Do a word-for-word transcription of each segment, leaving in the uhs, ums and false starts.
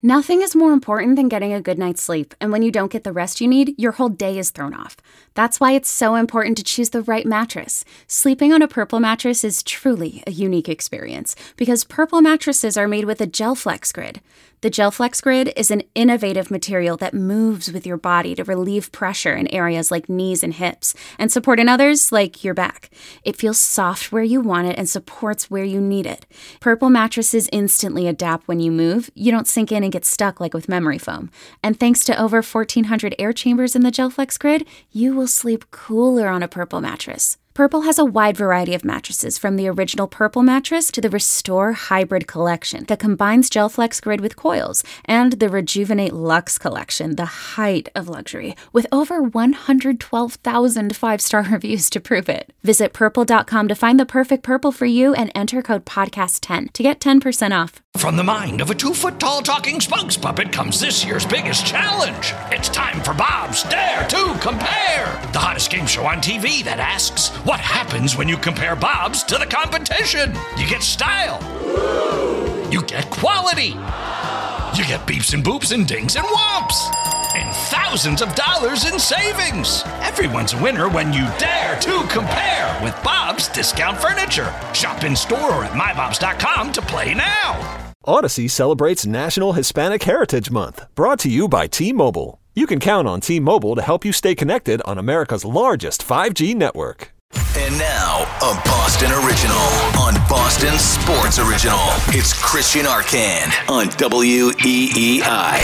Nothing is more important than getting a good night's sleep, and when you don't get the rest you need, your whole day is thrown off. That's why it's so important to choose the right mattress. Sleeping on a Purple mattress is truly a unique experience, because Purple mattresses are made with a GelFlex Grid. The GelFlex Grid is an innovative material that moves with your body to relieve pressure in areas like knees and hips, and support in others like your back. It feels soft where you want it and supports where you need it. Purple mattresses instantly adapt when you move. You don't sink in and get stuck like with memory foam. And thanks to over fourteen hundred air chambers in the GelFlex Grid, you will sleep cooler on a Purple mattress. Purple has a wide variety of mattresses, from the original Purple mattress to the Restore Hybrid collection that combines GelFlex Grid with coils, and the Rejuvenate Luxe collection, the height of luxury, with over one hundred twelve thousand five-star reviews to prove it. Visit purple dot com to find the perfect Purple for you and enter code podcast ten to get ten percent off. From the mind of a two-foot-tall talking spokes puppet comes this year's biggest challenge. It's time for Bob's Dare to Compare, the hottest game show on T V that asks, what happens when you compare Bob's to the competition? You get style. You get quality. You get beeps and boops and dings and whomps. And thousands of dollars in savings. Everyone's a winner when you dare to compare with Bob's Discount Furniture. Shop in store or at my bobs dot com to play now. Odyssey celebrates National Hispanic Heritage Month, brought to you by T-Mobile. You can count on T-Mobile to help you stay connected on America's largest five G network. And now, a Boston original on Boston Sports Original. It's Christian Arcand on W E E I.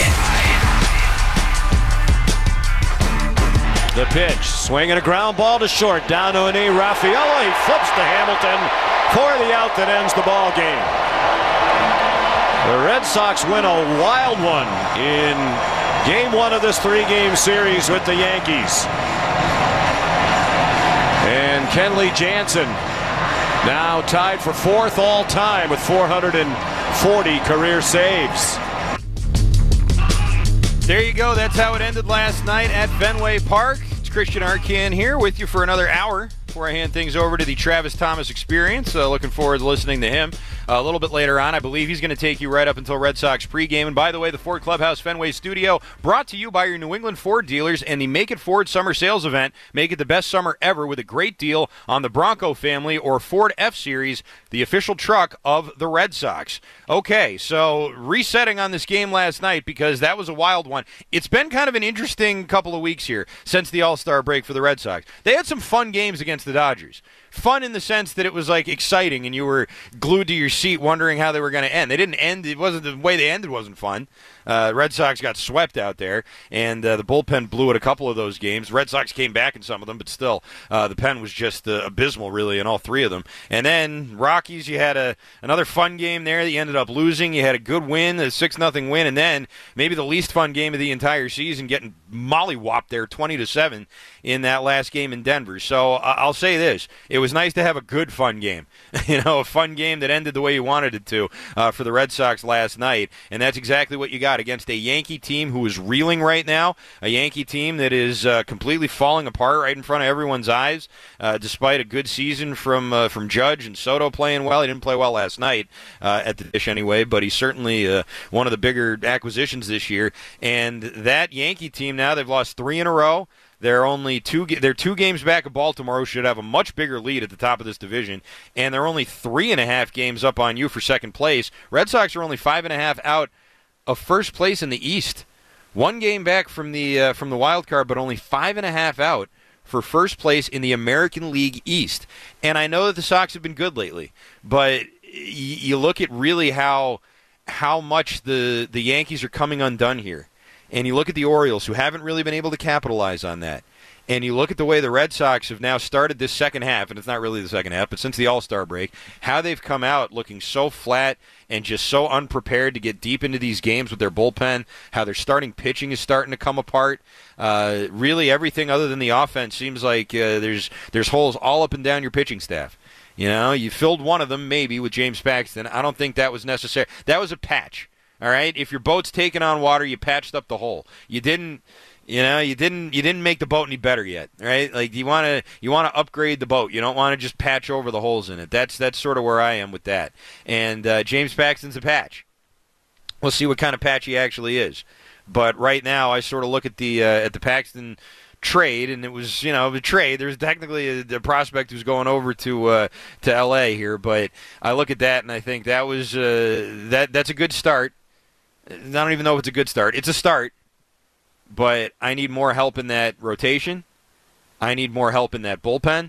The pitch, swinging a ground ball to short, down to a knee. Rafaela, he flips to Hamilton for the out that ends the ball game. The Red Sox win a wild one in game one of this three-game series with the Yankees. And Kenley Jansen now tied for fourth all-time with four hundred forty career saves. There you go. That's how it ended last night at Fenway Park. It's Christian Arcand here with you for another hour before I hand things over to the Travis Thomas Experience. Uh, looking forward to listening to him uh, a little bit later on. I believe he's going to take you right up until Red Sox pregame. And by the way, the Ford Clubhouse Fenway Studio brought to you by your New England Ford dealers and the Make It Ford Summer Sales Event. Make it the best summer ever with a great deal on the Bronco family or Ford F-Series, the official truck of the Red Sox. Okay, so resetting on this game last night because that was a wild one. It's been kind of an interesting couple of weeks here since the All-Star break for the Red Sox. They had some fun games against the Dodgers. Fun in the sense that it was like exciting and you were glued to your seat wondering how they were going to end. They didn't end. It wasn't the way they ended wasn't fun. Uh, Red Sox got swept out there, and uh, the bullpen blew at a couple of those games. Red Sox came back in some of them, but still, uh, the pen was just uh, abysmal, really, in all three of them. And then Rockies, you had a another fun game there that you ended up losing. You had a good win, a six nothing win, and then maybe the least fun game of the entire season, getting mollywopped there twenty to seven in that last game in Denver. So uh, I'll say this. It was nice to have a good fun game. you know, a fun game that ended the way you wanted it to uh, for the Red Sox last night, and that's exactly what you got against a Yankee team who is reeling right now, a Yankee team that is uh, completely falling apart right in front of everyone's eyes, uh, despite a good season from uh, from Judge and Soto playing well. He didn't play well last night uh, at the Dish anyway, but he's certainly uh, one of the bigger acquisitions this year. And that Yankee team now, they've lost three in a row. They're only two. They're two games back of Baltimore, who should have a much bigger lead at the top of this division, and they're only three and a half games up on you for second place. Red Sox are only five and a half out of first place in the East. One game back from the uh, from the wild card, but only five and a half out for first place in the American League East. And I know that the Sox have been good lately, but y- you look at really how how much the the Yankees are coming undone here. And you look at the Orioles, who haven't really been able to capitalize on that. And you look at the way the Red Sox have now started this second half, and it's not really the second half, but since the All-Star break, how they've come out looking so flat and just so unprepared to get deep into these games with their bullpen, how their starting pitching is starting to come apart. Uh, really, everything other than the offense seems like uh, there's there's holes all up and down your pitching staff. You know, you filled one of them maybe with James Paxton. I don't think that was necessary. That was a patch. All right, if your boat's taking on water, you patched up the hole. You didn't, you know, you didn't, you didn't make the boat any better yet. Right? Like you want to, you want to upgrade the boat. You don't want to just patch over the holes in it. That's that's sort of where I am with that. And uh, James Paxton's a patch. We'll see what kind of patch he actually is. But right now, I sort of look at the uh, at the Paxton trade, and it was, you know, the trade. There's technically a, a prospect who's going over to uh, to L A here, but I look at that and I think that was uh, that that's a good start. I don't even know if it's a good start. It's a start, but I need more help in that rotation. I need more help in that bullpen.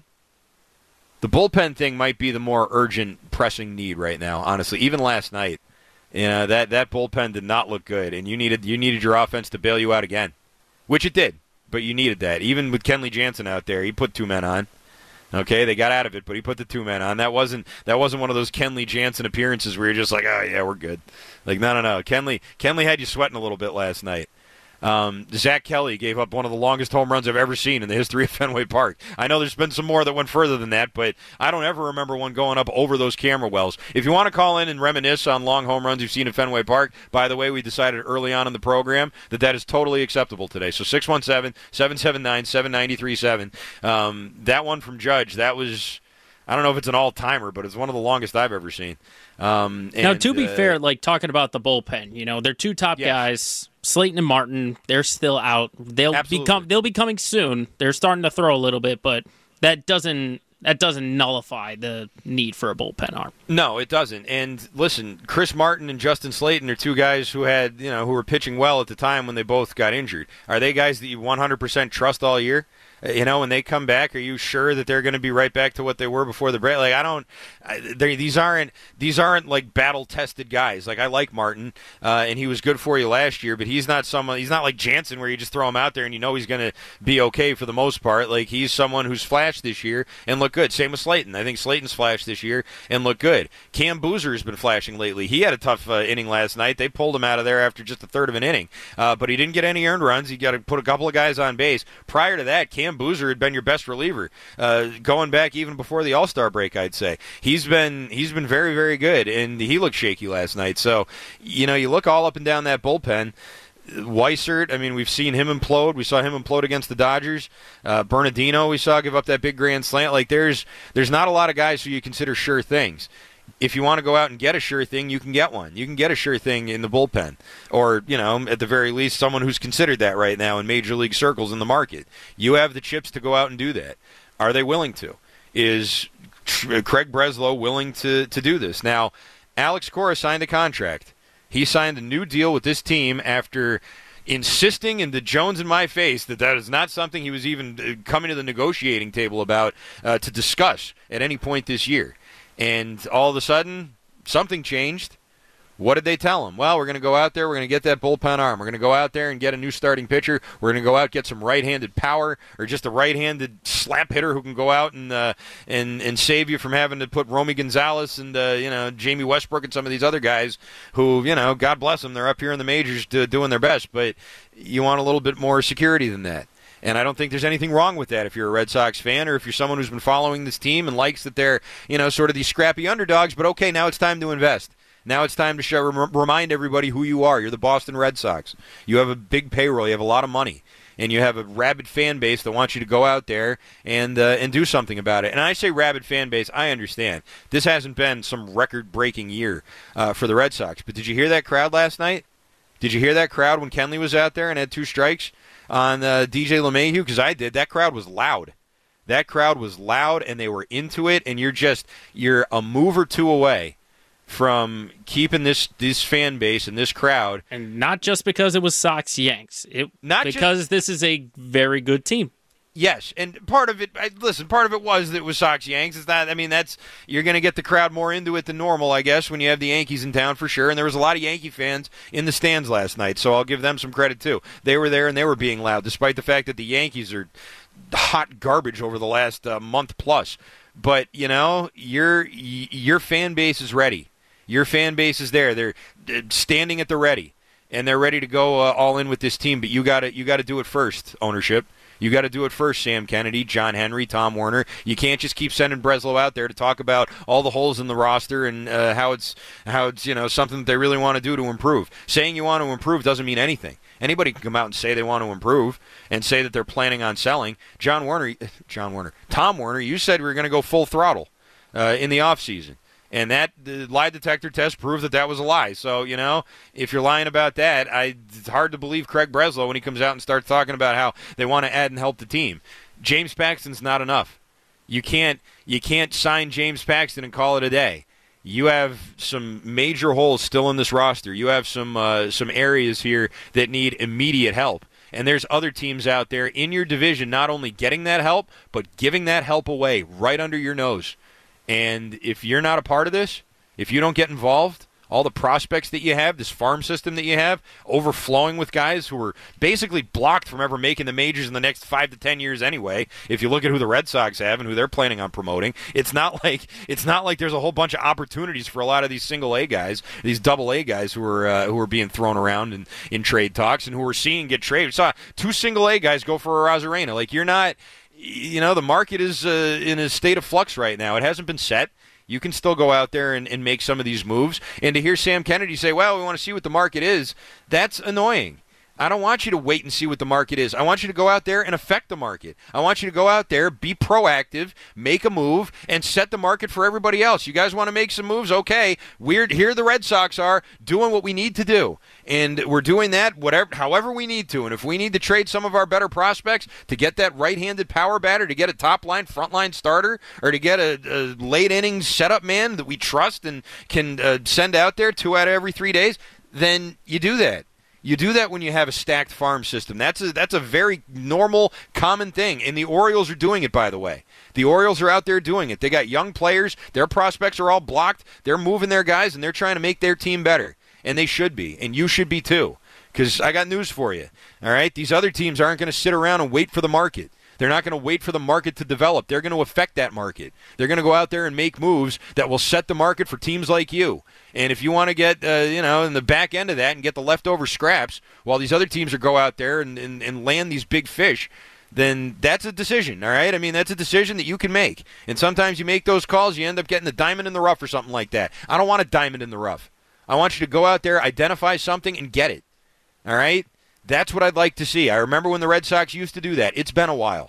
The bullpen thing might be the more urgent, pressing need right now, honestly. Even last night, you know, that, that bullpen did not look good, and you needed you needed your offense to bail you out again, which it did. But you needed that. Even with Kenley Jansen out there, he put two men on. Okay, they got out of it, but he put the two men on. That wasn't that wasn't one of those Kenley Jansen appearances where you're just like, oh yeah, we're good. Like no, no, no. Kenley Kenley had you sweating a little bit last night. Um, Zach Kelly gave up one of the longest home runs I've ever seen in the history of Fenway Park. I know there's been some more that went further than that, but I don't ever remember one going up over those camera wells. If you want to call in and reminisce on long home runs you've seen at Fenway Park, by the way, we decided early on in the program that that is totally acceptable today. So six one seven, seven seven nine, seven nine three seven. Um, that one from Judge, that was, I don't know if it's an all-timer, but it's one of the longest I've ever seen. Um, and, now, to be uh, fair, like talking about the bullpen, you know, they're two top yes. guys, Slayton and Martin. They're still out. They'll Absolutely. become. They'll be coming soon. They're starting to throw a little bit, but that doesn't that doesn't nullify the need for a bullpen arm. No, it doesn't. And listen, Chris Martin and Justin Slayton are two guys who had, you know, who were pitching well at the time when they both got injured. Are they guys that you one hundred percent trust all year? You know, when they come back, are you sure that they're going to be right back to what they were before the break? Like, I don't. I, these aren't these aren't like battle-tested guys. Like, I like Martin, uh, and he was good for you last year, but he's not someone. He's not like Jansen, where you just throw him out there and you know he's going to be okay for the most part. Like, he's someone who's flashed this year and looked good. Same with Slayton. I think Slayton's flashed this year and looked good. Cam Boozer has been flashing lately. He had a tough uh, inning last night. They pulled him out of there after just a third of an inning, uh, but he didn't get any earned runs. He got to put a couple of guys on base. Prior to that, Cam Boozer had been your best reliever, uh, going back even before the All-Star break, I'd say. He's been he's been very, very good, and he looked shaky last night. So, you know, you look all up and down that bullpen. Weissert, I mean, we've seen him implode. We saw him implode against the Dodgers. Uh, Bernardino, we saw give up that big grand slant. Like, there's there's not a lot of guys who you consider sure things. If you want to go out and get a sure thing, you can get one. You can get a sure thing in the bullpen. Or, you know, at the very least, someone who's considered that right now in major league circles in the market. You have the chips to go out and do that. Are they willing to? Is Craig Breslow willing to, to do this? Now, Alex Cora signed a contract. He signed a new deal with this team after insisting in the Jones in my face that that is not something he was even coming to the negotiating table about uh, to discuss at any point this year. And all of a sudden, something changed. What did they tell him? Well, we're going to go out there, we're going to get that bullpen arm. We're going to go out there and get a new starting pitcher. We're going to go out get some right-handed power or just a right-handed slap hitter who can go out and uh, and and save you from having to put Romy Gonzalez and uh, you know Jamie Westbrook and some of these other guys who, you know, God bless them, they're up here in the majors to, doing their best. But you want a little bit more security than that. And I don't think there's anything wrong with that if you're a Red Sox fan or if you're someone who's been following this team and likes that they're, you know, sort of these scrappy underdogs. But, okay, now it's time to invest. Now it's time to show, remind everybody who you are. You're the Boston Red Sox. You have a big payroll. You have a lot of money. And you have a rabid fan base that wants you to go out there and uh, and do something about it. And I say rabid fan base, I understand. This hasn't been some record-breaking year uh, for the Red Sox. But did you hear that crowd last night? Did you hear that crowd when Kenley was out there and had two strikes on uh, D J LeMahieu? Because I did. That crowd was loud. That crowd was loud, and they were into it, and you're just you're a move or two away from keeping this this fan base and this crowd. And not just because it was Sox Yanks. It not because just, this is a very good team. Yes, and part of it, listen, part of it was that it was Sox Yanks. It's not, I mean, that's, you're going to get the crowd more into it than normal, I guess, when you have the Yankees in town for sure. And there was a lot of Yankee fans in the stands last night, so I'll give them some credit too. They were there and they were being loud, despite the fact that the Yankees are hot garbage over the last uh, month plus. But, you know, your your fan base is ready. Your fan base is there. They're standing at the ready, and they're ready to go uh, all in with this team. But you got to you got to do it first, ownership. You got to do it first, Sam Kennedy, John Henry, Tom Werner. You can't just keep sending Breslow out there to talk about all the holes in the roster and uh, how it's how it's you know something that they really want to do to improve. Saying you want to improve doesn't mean anything. Anybody can come out and say they want to improve and say that they're planning on selling. John Werner, John Werner, Tom Werner, you said we were going to go full throttle uh, in the offseason. And that the lie detector test proved that that was a lie. So, you know, if you're lying about that, I, it's hard to believe Craig Breslow when he comes out and starts talking about how they want to add and help the team. James Paxton's not enough. You can't you can't sign James Paxton and call it a day. You have some major holes still in this roster. You have some uh, some areas here that need immediate help. And there's other teams out there in your division not only getting that help, but giving that help away right under your nose. And if you're not a part of this, if you don't get involved, all the prospects that you have, this farm system that you have, overflowing with guys who are basically blocked from ever making the majors in the next five to ten years anyway. If you look at who the Red Sox have and who they're planning on promoting, it's not like it's not like there's a whole bunch of opportunities for a lot of these single A guys, these double A guys who are uh, who are being thrown around in, in trade talks and who we're seeing get traded. We saw two single A guys go for a Arozarena. Like you're not. You know, the market is uh, in a state of flux right now. It hasn't been set. You can still go out there and, and make some of these moves. And to hear Sam Kennedy say, well, we want to see what the market is, that's annoying. I don't want you to wait and see what the market is. I want you to go out there and affect the market. I want you to go out there, be proactive, make a move, and set the market for everybody else. You guys want to make some moves? Okay. We're, here the Red Sox are doing what we need to do. And we're doing that whatever, however we need to. And if we need to trade some of our better prospects to get that right-handed power batter, to get a top-line, front-line starter, or to get a, a late-innings setup man that we trust and can uh, send out there two out of every three days, then you do that. You do that when you have a stacked farm system. That's a, that's a very normal, common thing. And the Orioles are doing it, by the way. The Orioles are out there doing it. They got young players. Their prospects are all blocked. They're moving their guys, and they're trying to make their team better. And they should be. And you should be, too. Because I got news for you. All right? These other teams aren't going to sit around and wait for the market. They're not going to wait for the market to develop. They're going to affect that market. They're going to go out there and make moves that will set the market for teams like you. And if you want to get, uh, you know, in the back end of that and get the leftover scraps while these other teams are go out there and, and, and land these big fish, then that's a decision, all right? I mean, that's a decision that you can make. And sometimes you make those calls, you end up getting a diamond in the rough or something like that. I don't want a diamond in the rough. I want you to go out there, identify something, and get it, all right? That's what I'd like to see. I remember when the Red Sox used to do that. It's been a while.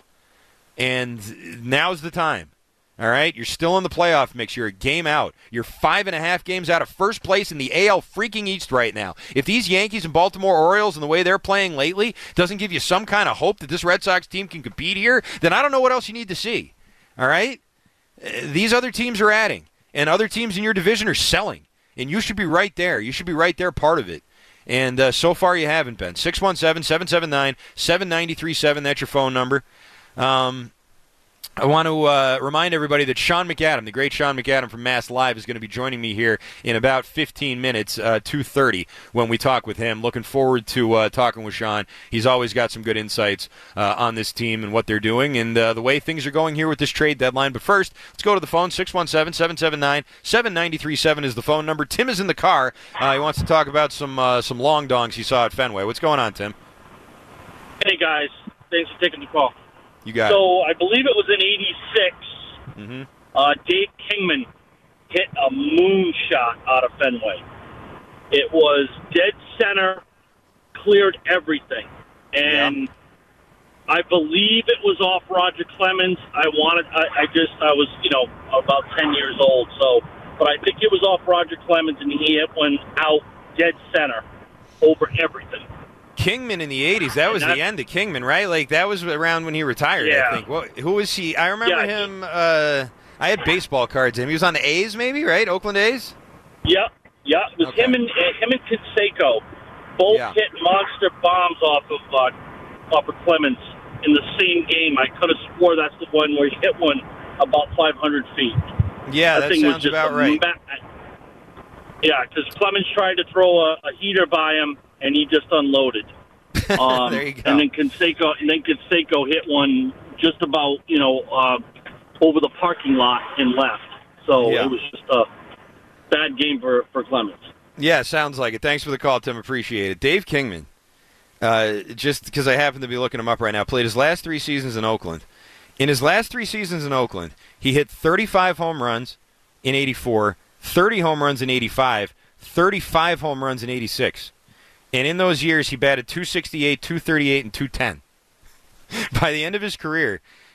And now's the time. All right? You're still in the playoff mix. You're a game out. You're five and a half games out of first place in the A L freaking East right now. If these Yankees and Baltimore Orioles and the way they're playing lately doesn't give you some kind of hope that this Red Sox team can compete here, then I don't know what else you need to see. All right? These other teams are adding, and other teams in your division are selling. And you should be right there. You should be right there, part of it. And uh, so far you haven't been. six one seven, seven seven nine, seven nine three seven, that's your phone number. Um, I want to uh, remind everybody that Sean McAdam, the great Sean McAdam from Mass Live, is going to be joining me here in about fifteen minutes, uh, two thirty, when we talk with him. Looking forward to uh, talking with Sean. He's always got some good insights uh, on this team and what they're doing and uh, the way things are going here with this trade deadline. But first, let's go to the phone. six one seven, seven seven nine, seven nine three seven is the phone number. Tim is in the car. Uh, he wants to talk about some uh, some long dongs he saw at Fenway. What's going on, Tim? Hey, guys. Thanks for taking the call. You got so it. I believe it was in eighty-six. Mm-hmm. Uh, Dave Kingman hit a moonshot out of Fenway. It was dead center, cleared everything. And yeah. I believe it was off Roger Clemens. I wanted, I, I just, I was, you know, about ten years old. So, but I think it was off Roger Clemens, and he hit one out dead center over everything. Kingman in the eighties, that was the end of Kingman, right? Like, that was around when he retired, yeah. I think. What, who was he? I remember yeah, him, he, uh, I had baseball cards of him. He was on the A's, maybe, right? Oakland A's? Yep, yeah. It was okay. him and uh, him and Canseco. Both yeah. hit monster bombs off of, uh, off of Clemens in the same game. I could have swore that's the one where he hit one about five hundred feet. Yeah, that, that sounds about right. Ma- yeah, because Clemens tried to throw a, a heater by him, and he just unloaded. Um, there you go. And then Canseco, and then Canseco hit one just about, you know, uh, over the parking lot and left. So yeah. It was just a bad game for, for Clemens. Yeah, sounds like it. Thanks for the call, Tim. Appreciate it. Dave Kingman, uh, just because I happen to be looking him up right now, played his last three seasons in Oakland. In his last three seasons in Oakland, he hit thirty-five home runs in eighty-four, thirty home runs in eighty-five, thirty-five home runs in eighty-six. And in those years, he batted two sixty-eight, two thirty-eight, and two ten. By the end of his career,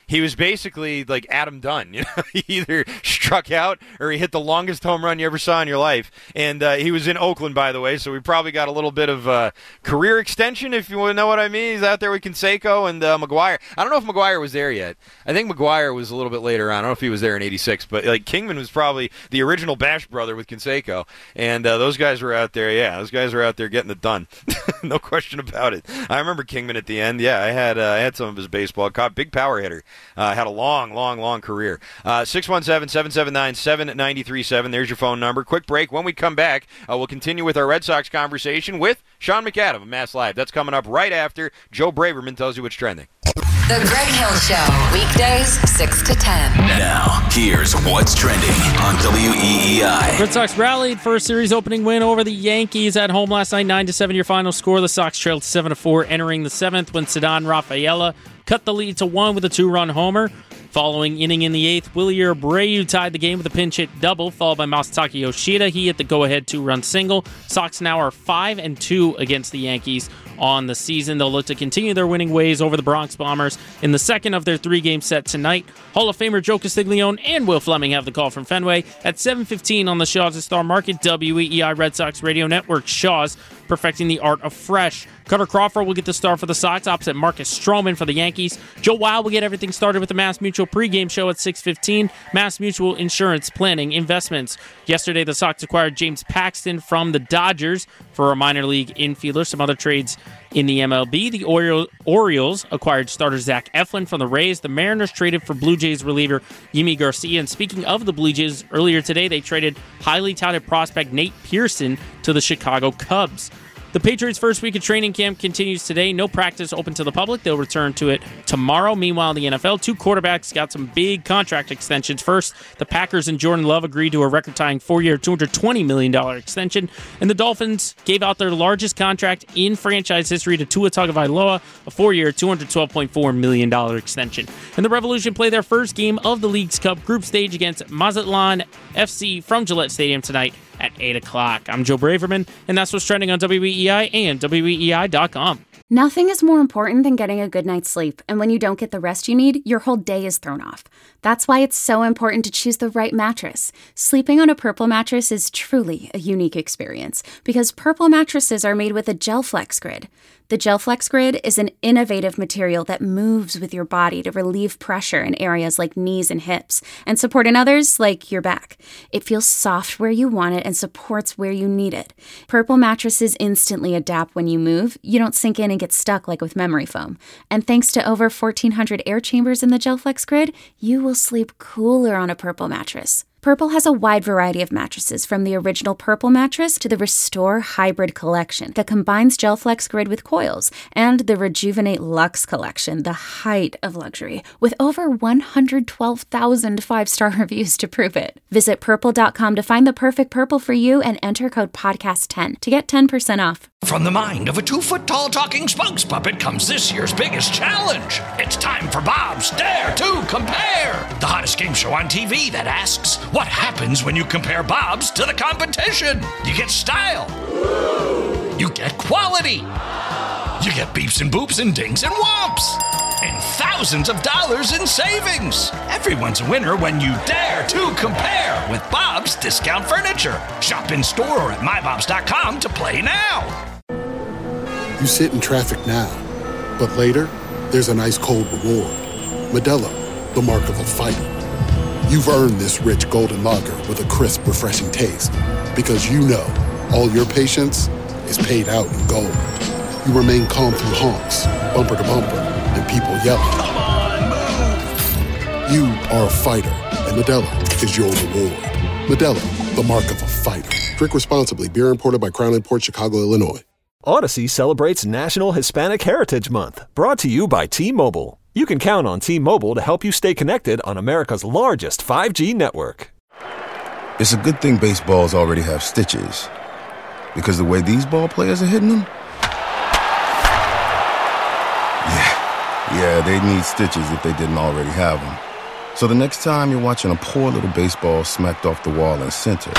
he was basically like Adam Dunn. You know, he either struck out or he hit the longest home run you ever saw in your life. And uh, he was in Oakland, by the way, so we probably got a little bit of uh, career extension, if you want to know what I mean. He's out there with Canseco and uh, McGuire. I don't know if McGuire was there yet. I think McGuire was a little bit later on. I don't know if he was there in eighty-six, but like Kingman was probably the original Bash brother with Canseco. And uh, those guys were out there, yeah, those guys were out there getting it done. No question about it. I remember Kingman at the end. Yeah, I had uh, I had some of his baseball. Caught big power hitter. Uh, had a long, long, long career. Uh, six one seven, seven seven nine, seven nine three seven. There's your phone number. Quick break. When we come back, uh, we'll continue with our Red Sox conversation with Sean McAdam of Mass Live. That's coming up right after Joe Braverman tells you what's trending. The Greg Hill Show, weekdays, six to ten. Now, here's what's trending on W E E I. Red Sox rallied for a series opening win over the Yankees at home last night, nine to seven your final score. The Sox trailed seven to four entering the seventh when Ceddanne Rafaela cut the lead to one with a two-run homer. Following inning in the eighth, Willie Abreu tied the game with a pinch hit double, followed by Masataka Yoshida. He hit the go-ahead two-run single. Sox now are five and two against the Yankees on the season. They'll look to continue their winning ways over the Bronx Bombers in the second of their three-game set tonight. Hall of Famer Joe Castiglione and Will Fleming have the call from Fenway at seven fifteen on the Shaw's at Star Market, W E E I Red Sox Radio Network. Shaw's, perfecting the art of fresh. Cutter Crawford will get the start for the Sox opposite Marcus Stroman for the Yankees. Joe Wild will get everything started with the Mass Mutual pregame show at six fifteen. Mass Mutual Insurance Planning Investments. Yesterday, the Sox acquired James Paxton from the Dodgers for a minor league infielder. Some other trades in the M L B. The Orioles acquired starter Zach Eflin from the Rays. The Mariners traded for Blue Jays reliever Yimi Garcia. And speaking of the Blue Jays, earlier today they traded highly touted prospect Nate Pearson to the Chicago Cubs. The Patriots' first week of training camp continues today. No practice open to the public. They'll return to it tomorrow. Meanwhile, in the N F L, two quarterbacks got some big contract extensions. First, the Packers and Jordan Love agreed to a record-tying four-year, two hundred twenty million dollars extension. And the Dolphins gave out their largest contract in franchise history to Tua Tagovailoa, a four-year, two hundred twelve point four million dollars extension. And the Revolution play their first game of the League's Cup group stage against Mazatlan F C from Gillette Stadium tonight at eight o'clock. I'm Joe Braverman, and that's what's trending on W E E I and W E E I dot com. Nothing is more important than getting a good night's sleep, and when you don't get the rest you need, your whole day is thrown off. That's why it's so important to choose the right mattress. Sleeping on a Purple mattress is truly a unique experience, because Purple mattresses are made with a GelFlex Grid. The GelFlex Grid is an innovative material that moves with your body to relieve pressure in areas like knees and hips, and support in others like your back. It feels soft where you want it and supports where you need it. Purple mattresses instantly adapt when you move. You don't sink in and get stuck like with memory foam. And thanks to over fourteen hundred air chambers in the GelFlex Grid, you will sleep cooler on a Purple mattress. Purple has a wide variety of mattresses, from the original Purple mattress to the Restore Hybrid collection that combines GelFlex Grid with coils, and the Rejuvenate Luxe collection, the height of luxury, with over one hundred twelve thousand five-star reviews to prove it. Visit purple dot com to find the perfect Purple for you and enter code podcast ten to get ten percent off. From the mind of a two-foot-tall talking spokes puppet comes this year's biggest challenge. It's time for Bob's Dare to Compare, the hottest game show on T V that asks, what happens when you compare Bob's to the competition? You get style. You get quality. You get beeps and boops and dings and whomps. And thousands of dollars in savings. Everyone's a winner when you dare to compare with Bob's Discount Furniture. Shop in store or at my bobs dot com to play now. You sit in traffic now, but later, there's an ice-cold reward. Modelo, the mark of a fighter. You've earned this rich golden lager with a crisp, refreshing taste. Because you know, all your patience is paid out in gold. You remain calm through honks, bumper to bumper, and people yelling. Come on, move! You are a fighter, and Modelo is your reward. Modelo, the mark of a fighter. Drink responsibly. Beer imported by Crown Imports, Chicago, Illinois. Odyssey celebrates National Hispanic Heritage Month, brought to you by T-Mobile. You can count on T-Mobile to help you stay connected on America's largest five G network. It's a good thing baseballs already have stitches, because the way these ball players are hitting them, yeah, yeah, they need stitches if they didn't already have them. So the next time you're watching a poor little baseball smacked off the wall in center,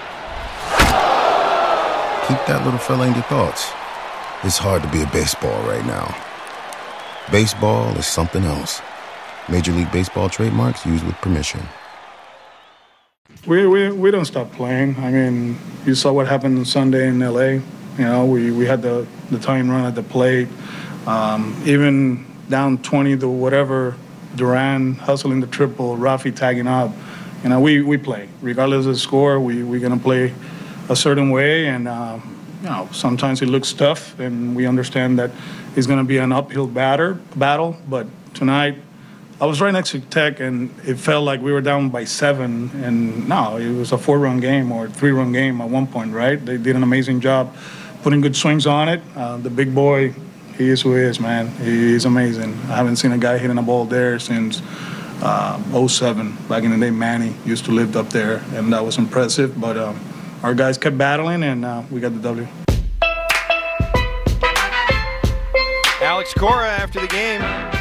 keep that little fella in your thoughts. It's hard to be a baseball right now. Baseball is something else. Major League Baseball trademarks used with permission. We, we we don't stop playing. I mean, you saw what happened on Sunday in L A. You know, we, we had the, the tying run at the plate. Um, even down twenty to whatever, Duran hustling the triple, Rafi tagging up. You know, we, we play. Regardless of the score, we, we're going to play a certain way. And, uh, you know, sometimes it looks tough, and we understand that it's going to be an uphill batter, battle. But tonight, I was right next to Tech, and it felt like we were down by seven. And no, it was a four-run game or three-run game at one point, right? They did an amazing job putting good swings on it. Uh, the big boy, he is who he is, man. He is amazing. I haven't seen a guy hitting a ball there since uh, oh seven. Back in the day, Manny used to live up there, and that was impressive. But um, our guys kept battling, and uh, we got the W. Alex Cora after the game.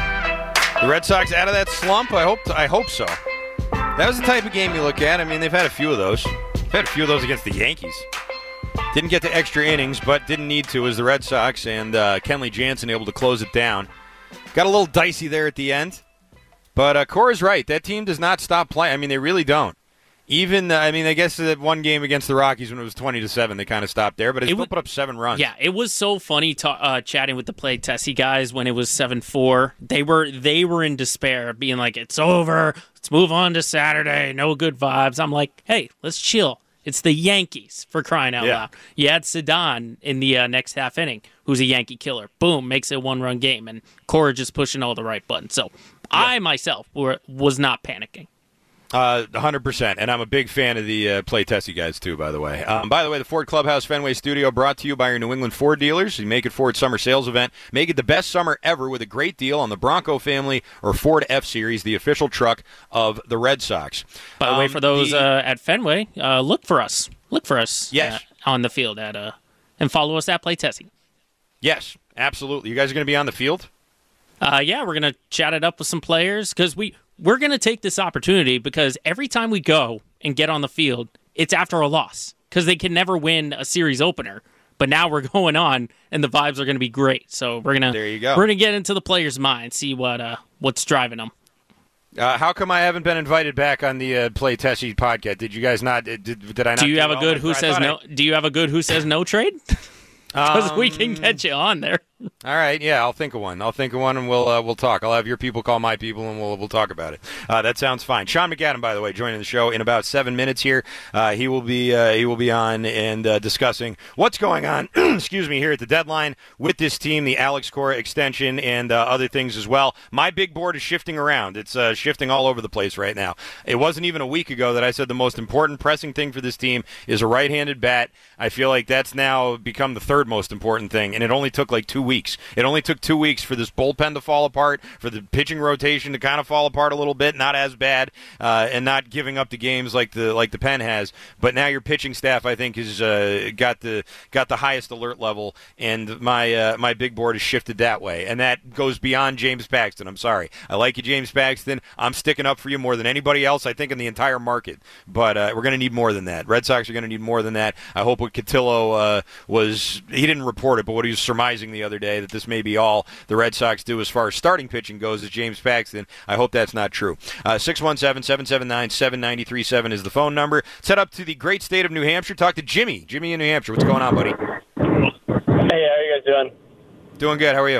The Red Sox out of that slump? I hope I hope so. That was the type of game you look at. I mean, they've had a few of those. They've had a few of those against the Yankees. Didn't get to extra innings, but didn't need to as the Red Sox, and uh, Kenley Jansen able to close it down. Got a little dicey there at the end. But uh, Cora's right. That team does not stop playing. I mean, they really don't. Even, uh, I mean, I guess that one game against the Rockies when it was twenty to seven, they kind of stopped there, but it, it still w- put up seven runs. Yeah, it was so funny ta- uh, chatting with the Play Tessie guys when it was seven four. They were they were in despair, being like, it's over, let's move on to Saturday, no good vibes. I'm like, hey, let's chill. It's the Yankees, for crying out yeah. loud. You had Sedan in the uh, next half inning, who's a Yankee killer. Boom, makes it a one-run game, and Cora just pushing all the right buttons. So yeah. I, myself, were, was not panicking. Uh, one hundred percent, and I'm a big fan of the uh, Play Tessie guys, too, by the way. Um, by the way, the Ford Clubhouse Fenway Studio brought to you by your New England Ford dealers. The Make It Ford Summer Sales Event. Make it the best summer ever with a great deal on the Bronco family or Ford F-Series, the official truck of the Red Sox. By the um, way, for those the, uh, at Fenway, uh, look for us. Look for us yes. uh, on the field at uh, and follow us at Play Tessie. Yes, absolutely. You guys are going to be on the field? Uh, yeah, we're going to chat it up with some players because we, we're going to take this opportunity because every time we go and get on the field, it's after a loss because they can never win a series opener. But now we're going on, and the vibes are going to be great. So we're gonna there you go. We're gonna get into the players' mind, see what uh, what's driving them. Uh, how come I haven't been invited back on the uh, Play Tessie podcast? Did you guys not? Did, did I not? Do you do have well? a good I, who I says no? I... Do you have a good who says no trade? Because um, we can get you on there. All right, yeah, I'll think of one. I'll think of one, and we'll uh, we'll talk. I'll have your people call my people, and we'll we'll talk about it. Uh, that sounds fine. Sean McAdam, by the way, joining the show in about seven minutes here. Uh, he will be uh, he will be on and uh, discussing what's going on. excuse me, here at the deadline with this team, the Alex Cora extension, and uh, other things as well. My big board is shifting around. It's uh, shifting all over the place right now. It wasn't even a week ago that I said the most important pressing thing for this team is a right-handed bat. I feel like that's now become the third most important thing, and it only took like two weeks. It only took two weeks for this bullpen to fall apart, for the pitching rotation to kind of fall apart a little bit, not as bad, uh, and not giving up the games like the like the pen has. But now your pitching staff, I think, has uh, got the got the highest alert level, and my uh, my big board has shifted that way, and that goes beyond James Paxton. I'm sorry, I like you, James Paxton. I'm sticking up for you more than anybody else, I think, in the entire market. But uh, we're going to need more than that. Red Sox are going to need more than that. I hope what Cotillo uh, was, he didn't report it, but what he was surmising the other day, that this may be all the Red Sox do as far as starting pitching goes is James Paxton. I hope that's not true. Uh, six one seven, seven seven nine, seven nine three seven is the phone number. Set up to the great state of New Hampshire. Talk to Jimmy. Jimmy in New Hampshire. What's going on, buddy? Hey, how are you guys doing? Doing good. How are you?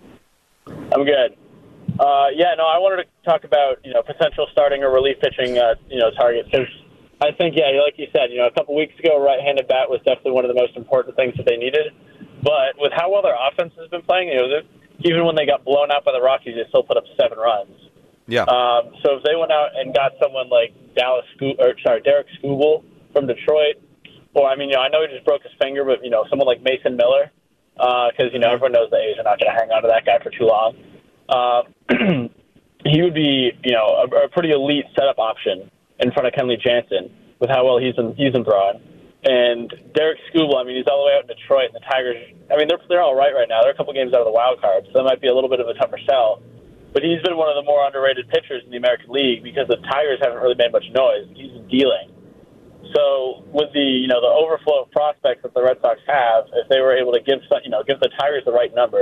I'm good. Uh, yeah, no, I wanted to talk about, you know, potential starting or relief pitching, uh, you know, targets. Because I think, yeah, like you said, you know, a couple weeks ago, right-handed bat was definitely one of the most important things that they needed. But with how well their offense has been playing, you know, even when they got blown out by the Rockies, they still put up seven runs. Yeah. Um, so if they went out and got someone like Dallas, Sco- or sorry, Derek Skubal from Detroit, or I mean, you know, I know he just broke his finger, but you know, someone like Mason Miller, because uh, you know everyone knows the A's are not going to hang on to that guy for too long. Uh, he would be, you know, a, a pretty elite setup option in front of Kenley Jansen with how well he's been, he's been throwing. And Derek Skubal, I mean, he's all the way out in Detroit, and the Tigers, I mean, they're they're all right right now. They're a couple games out of the wild card, so that might be a little bit of a tougher sell. But he's been one of the more underrated pitchers in the American League because the Tigers haven't really made much noise. He's been dealing. So with the, you know, the overflow of prospects that the Red Sox have, if they were able to give, some, you know, give the Tigers the right number,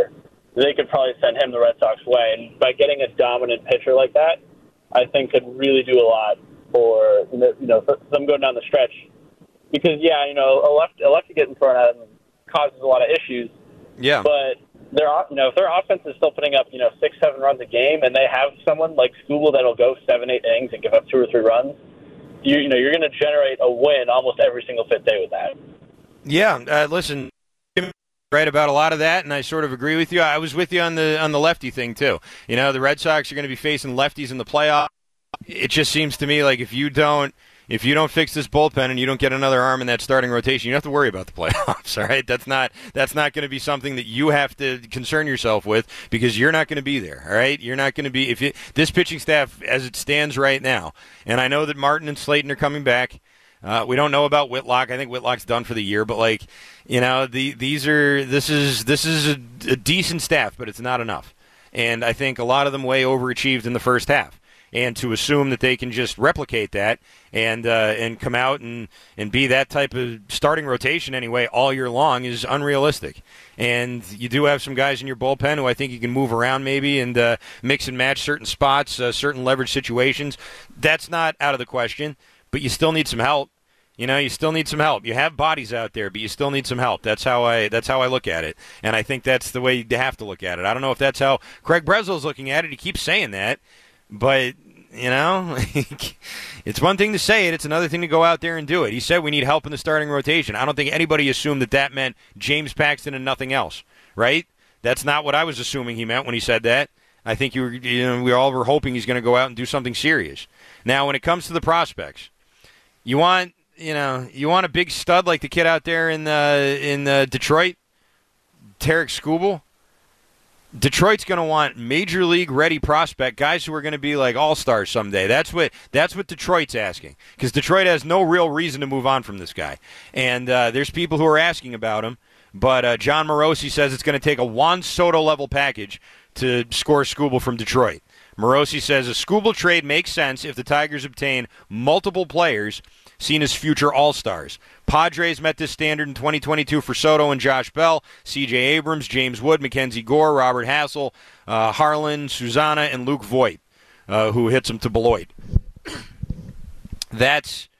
they could probably send him the Red Sox way. And by getting a dominant pitcher like that, I think could really do a lot for, you know, for them going down the stretch. Because, yeah, you know, a left a lefty getting thrown at them causes a lot of issues. Yeah. But their, you know, if their offense is still putting up, you know, six, seven runs a game, and they have someone like Skubal that'll go seven, eight innings and give up two or three runs, you, you know, you're going to generate a win almost every single fit day with that. Yeah, uh, listen, right about a lot of that, and I sort of agree with you. I was with you on the on the lefty thing too. You know, the Red Sox are going to be facing lefties in the playoffs. It just seems to me like if you don't if you don't fix this bullpen and you don't get another arm in that starting rotation, you don't have to worry about the playoffs. All right, that's not that's not going to be something that you have to concern yourself with because you're not going to be there. All right, you're not going to be if you, this pitching staff as it stands right now. And I know that Martin and Slayton are coming back. Uh, we don't know about Whitlock. I think Whitlock's done for the year, but like, you know, the these are this is this is a, a decent staff, but it's not enough. And I think a lot of them way overachieved in the first half. And to assume that they can just replicate that and uh, and come out and, and be that type of starting rotation anyway all year long is unrealistic. And you do have some guys in your bullpen who I think you can move around maybe and uh, mix and match certain spots, uh, certain leverage situations. That's not out of the question, but you still need some help. You know, you still need some help. You have bodies out there, but you still need some help. That's how I that's how I look at it. And I think that's the way you have to look at it. I don't know if that's how Craig Breslow's looking at it. He keeps saying that. But, you know, it's one thing to say it. It's another thing to go out there and do it. He said we need help in the starting rotation. I don't think anybody assumed that that meant James Paxton and nothing else, right? That's not what I was assuming he meant when he said that. I think you, were, you know, we all were hoping he's going to go out and do something serious. Now, when it comes to the prospects, you want, you know, you want a big stud like the kid out there in uh, in uh, Detroit, Tarik Skubal. Detroit's going to want major league ready prospect guys who are going to be like all-stars someday. That's what that's what Detroit's asking because Detroit has no real reason to move on from this guy. And uh, there's people who are asking about him, but uh, John Morosi says it's going to take a Juan Soto level package to score Skubal from Detroit. Morosi says a Skubal trade makes sense if the Tigers obtain multiple players seen as future all-stars. Padres met this standard in twenty twenty-two for Soto and Josh Bell, C J Abrams, James Wood, Mackenzie Gore, Robert Hassel, uh, Harlan, Susanna, and Luke Voigt, uh, who hits him to Beloit. That's,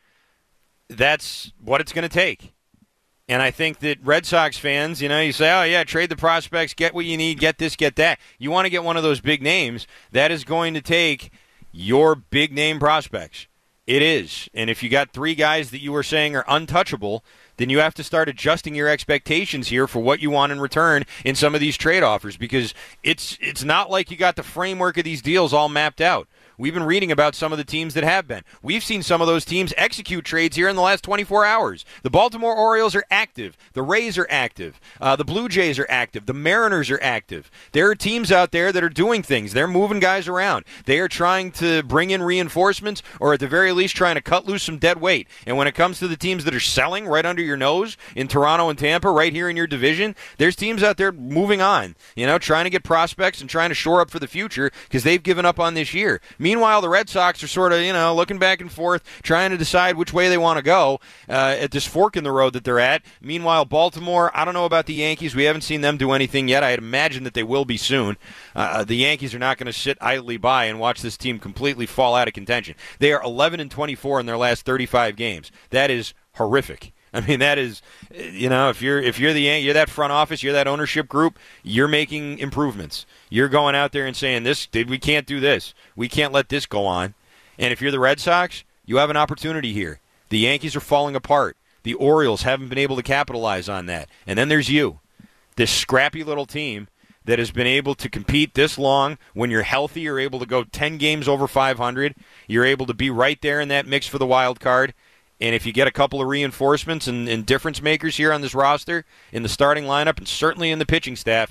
that's what it's going to take. And I think that Red Sox fans, you know, you say, oh, yeah, trade the prospects, get what you need, get this, get that. You want to get one of those big names, that is going to take your big-name prospects. It is. And if you got three guys that you were saying are untouchable, then you have to start adjusting your expectations here for what you want in return in some of these trade offers because it's it's not like you got the framework of these deals all mapped out. We've been reading about some of the teams that have been. We've seen some of those teams execute trades here in the last twenty-four hours. The Baltimore Orioles are active. The Rays are active. Uh, the Blue Jays are active. The Mariners are active. There are teams out there that are doing things. They're moving guys around. They are trying to bring in reinforcements or at the very least trying to cut loose some dead weight. And when it comes to the teams that are selling right under your nose in Toronto and Tampa, right here in your division, there's teams out there moving on, you know, trying to get prospects and trying to shore up for the future because they've given up on this year. Meanwhile, the Red Sox are sort of, you know, looking back and forth, trying to decide which way they want to go uh, at this fork in the road that they're at. Meanwhile, Baltimore, I don't know about the Yankees. We haven't seen them do anything yet. I'd imagine that they will be soon. Uh, the Yankees are not going to sit idly by and watch this team completely fall out of contention. They are eleven and twenty-four in their last thirty-five games. That is horrific. I mean, that is, you know, if you're if you're the you're that front office, you're that ownership group, you're making improvements. You're going out there and saying, "This, we can't do this. We can't let this go on." And if you're the Red Sox, you have an opportunity here. The Yankees are falling apart. The Orioles haven't been able to capitalize on that. And then there's you, this scrappy little team that has been able to compete this long. When you're healthy, you're able to go ten games over five hundred. You're able to be right there in that mix for the wild card. And if you get a couple of reinforcements and, and difference makers here on this roster, in the starting lineup and certainly in the pitching staff,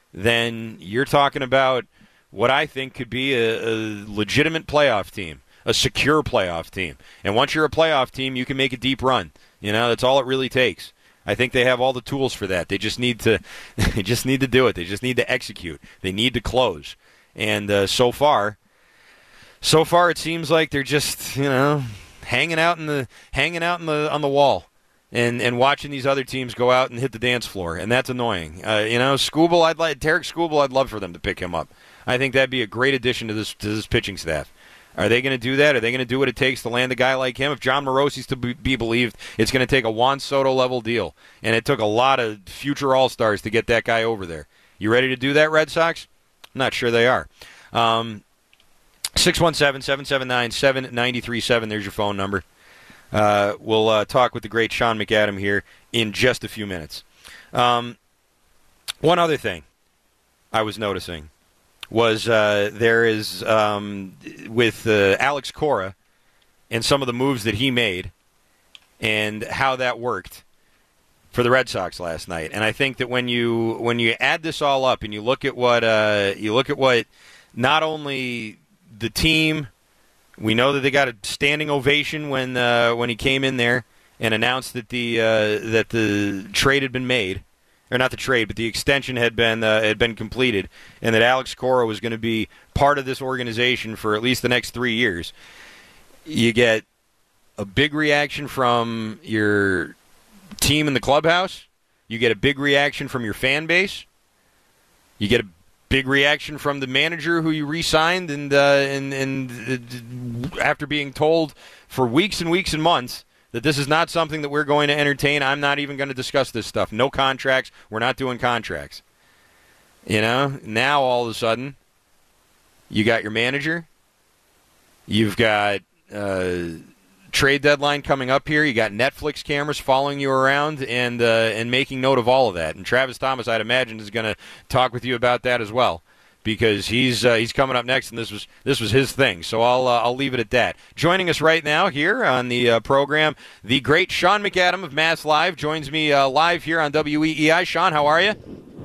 then you're talking about what I think could be a, a legitimate playoff team, a secure playoff team. And once you're a playoff team, you can make a deep run. You know, that's all it really takes. I think they have all the tools for that. They just need to, they just need to do it. They just need to execute. They need to close. And uh, so far, so far it seems like they're just, you know, hanging out in the hanging out in the on the wall, and and watching these other teams go out and hit the dance floor, and that's annoying. Uh, you know, Skubal, I'd like Tarik Skubal. I'd love for them to pick him up. I think that'd be a great addition to this to this pitching staff. Are they going to do that? Are they going to do what it takes to land a guy like him? If John Morosi's to be, be believed, it's going to take a Juan Soto level deal, and it took a lot of future All-Stars to get that guy over there. You ready to do that, Red Sox? I'm not sure they are. Um, six one seven, seven seven nine, seven nine three seven, there's your phone number. Uh, we'll uh, talk with the great Sean McAdam here in just a few minutes. Um, one other thing I was noticing was uh, there is, um, with uh, Alex Cora and some of the moves that he made and how that worked for the Red Sox last night. And I think that when you when you add this all up and you look at what uh, you look at what not only the team, we know that they got a standing ovation when uh, when he came in there and announced that the uh, that the trade had been made. Or not the trade, but the extension had been uh, had been completed, and that Alex Cora was going to be part of this organization for at least the next three years. You get a big reaction from your team in the clubhouse. You get a big reaction from your fan base. You get a big reaction from the manager who you re-signed, and uh, and and uh, after being told for weeks and weeks and months that this is not something that we're going to entertain. I'm not even going to discuss this stuff. No contracts. We're not doing contracts. You know, now all of a sudden, you got your manager. You've got uh, trade deadline coming up here. You got Netflix cameras following you around and uh, and making note of all of that. And Travis Thomas, I'd imagine, is going to talk with you about that as well, because he's uh, he's coming up next, and this was this was his thing. So I'll uh, I'll leave it at that. Joining us right now here on the uh, program, the great Sean McAdam of Mass Live joins me uh, live here on W E E I. Sean, how are you?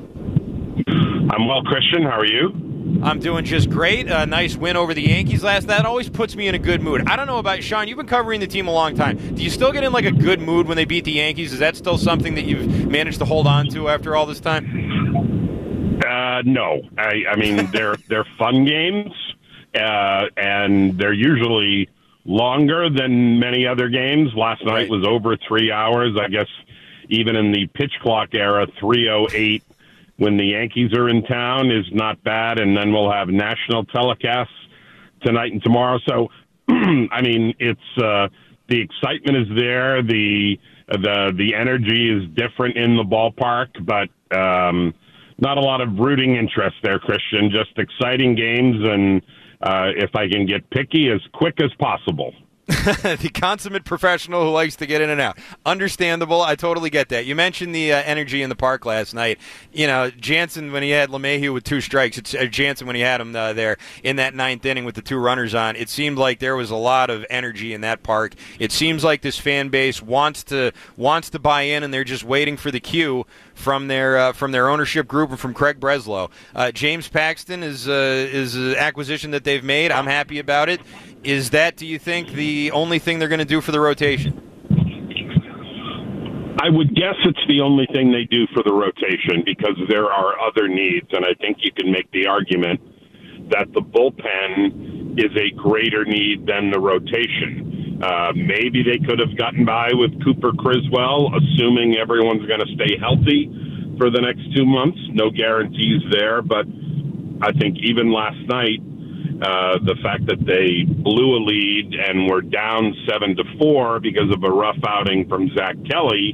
I'm well, Christian. How are you? I'm doing just great. A nice win over the Yankees last night. That always puts me in a good mood. I don't know about Sean. You've been covering the team a long time. Do you still get in like a good mood when they beat the Yankees? Is that still something that you've managed to hold on to after all this time? Uh, no, I, I mean they're they're fun games, uh, and they're usually longer than many other games. Last night Right. was over three hours. I guess even in the pitch clock era, three oh eight when the Yankees are in town is not bad. And then we'll have national telecasts tonight and tomorrow. So, I mean, it's uh, the excitement is there. The the the energy is different in the ballpark, but. Um, Not a lot of rooting interest there, Christian. Just exciting games, and uh, if I can get picky, as quick as possible. The consummate professional who likes to get in and out. Understandable. I totally get that. You mentioned the uh, energy in the park last night. You know, Jansen, when he had LeMahieu with two strikes, it's, uh, Jansen, when he had him uh, there in that ninth inning with the two runners on, it seemed like there was a lot of energy in that park. It seems like this fan base wants to wants to buy in, and they're just waiting for the cue from their uh, from their ownership group and from Craig Breslow. Uh, James Paxton is uh, is an acquisition that they've made. I'm happy about it. Is that, do you think, the only thing they're going to do for the rotation? I would guess it's the only thing they do for the rotation because there are other needs, and I think you can make the argument that the bullpen is a greater need than the rotation. Uh, maybe they could have gotten by with Cooper Criswell, assuming everyone's going to stay healthy for the next two months. No guarantees there, but I think even last night, uh, the fact that they blew a lead and were down seven to four because of a rough outing from Zach Kelly,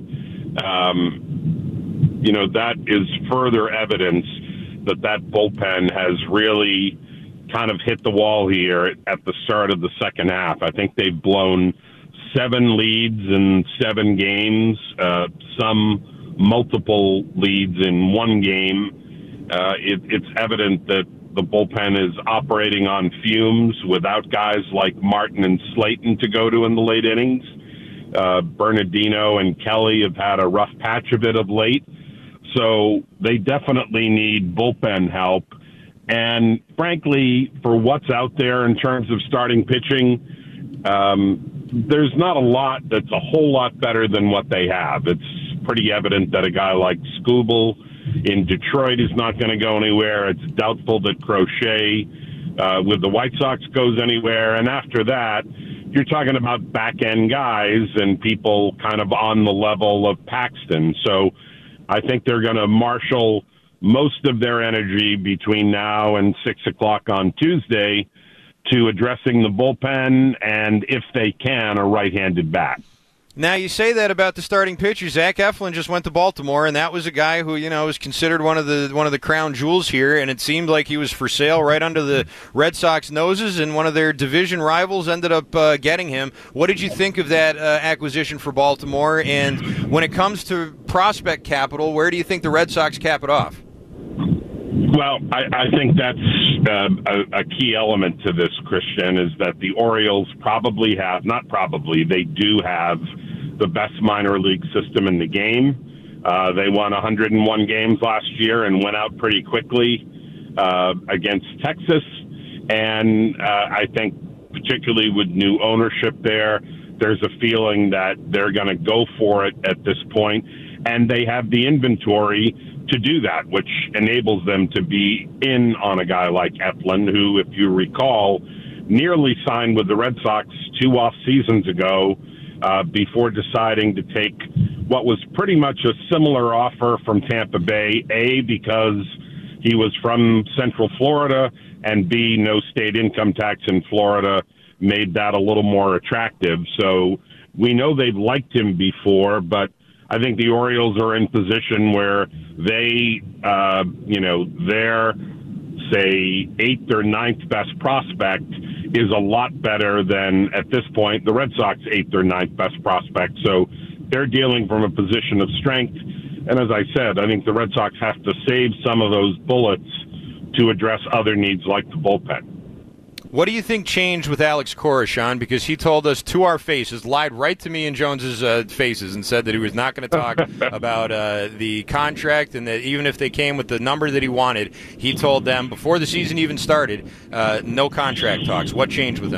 um, you know, that is further evidence that that bullpen has really kind of hit the wall here at the start of the second half. I think they've blown seven leads in seven games, uh, some multiple leads in one game. Uh, it, it's evident that the bullpen is operating on fumes without guys like Martin and Slayton to go to in the late innings. Uh, Bernardino and Kelly have had a rough patch of it of late. So they definitely need bullpen help. And frankly, for what's out there in terms of starting pitching, um, there's not a lot that's a whole lot better than what they have. It's pretty evident that a guy like Skubal in Detroit is not going to go anywhere. It's doubtful that Crochet uh, with the White Sox goes anywhere. And after that, you're talking about back-end guys and people kind of on the level of Paxton. So I think they're going to marshal most of their energy between now and six o'clock on Tuesday to addressing the bullpen and, if they can, a right-handed bat. Now, you say that about the starting pitcher. Zach Eflin just went to Baltimore, and that was a guy who, you know, was considered one of the one of the crown jewels here, and it seemed like he was for sale right under the Red Sox noses, and one of their division rivals ended up uh, getting him. What did you think of that uh, acquisition for Baltimore? And when it comes to prospect capital, where do you think the Red Sox cap it off? Well, I, I think that's uh, a, a key element to this, Christian, is that the Orioles probably have, not probably, they do have the best minor league system in the game. Uh, they won one hundred one games last year and went out pretty quickly uh, against Texas. And uh, I think particularly with new ownership there, there's a feeling that they're going to go for it at this point. And they have the inventory to do that, which enables them to be in on a guy like Eflin, who, if you recall, nearly signed with the Red Sox two off seasons ago uh, before deciding to take what was pretty much a similar offer from Tampa Bay, A, because he was from Central Florida, and B, no state income tax in Florida made that a little more attractive. So we know they've liked him before, but I think the Orioles are in position where they, uh, you know, their, say, eighth or ninth best prospect is a lot better than, at this point, the Red Sox eighth or ninth best prospect. So they're dealing from a position of strength. And as I said, I think the Red Sox have to save some of those bullets to address other needs like the bullpen. What do you think changed with Alex Cora, Sean? Because he told us to our faces, lied right to me and Jones's uh, faces, and said that he was not going to talk about uh, the contract, and that even if they came with the number that he wanted, he told them before the season even started, uh, no contract talks. What changed with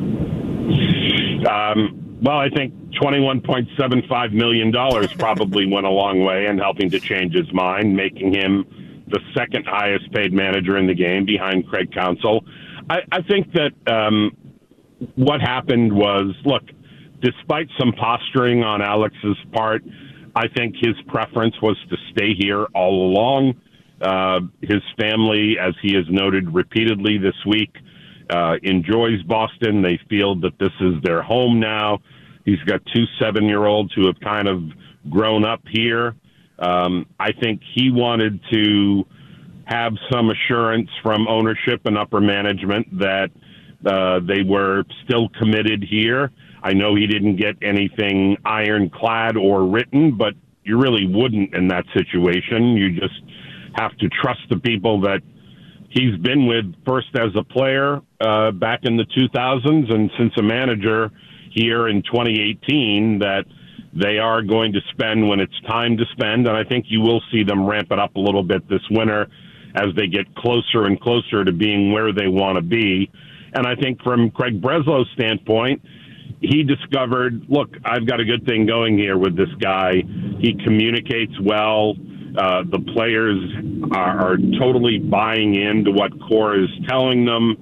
him? Um, well, I think twenty-one point seven five million dollars probably went a long way in helping to change his mind, making him the second highest paid manager in the game behind Craig Counsell. I, I think that um, what happened was, look, despite some posturing on Alex's part, I think his preference was to stay here all along. Uh, his family, as he has noted repeatedly this week, uh, enjoys Boston. They feel that this is their home now. He's got two seven-year-olds who have kind of grown up here. Um, I think he wanted to have some assurance from ownership and upper management that uh, they were still committed here. I know he didn't get anything ironclad or written, but you really wouldn't in that situation. You just have to trust the people that he's been with, first as a player uh, back in the two thousands and since a manager here in twenty eighteen, that they are going to spend when it's time to spend. And I think you will see them ramp it up a little bit this winter as they get closer and closer to being where they want to be. And I think from Craig Breslow's standpoint, he discovered, look, I've got a good thing going here with this guy. He communicates well. Uh, the players are, are totally buying into what Cora is telling them.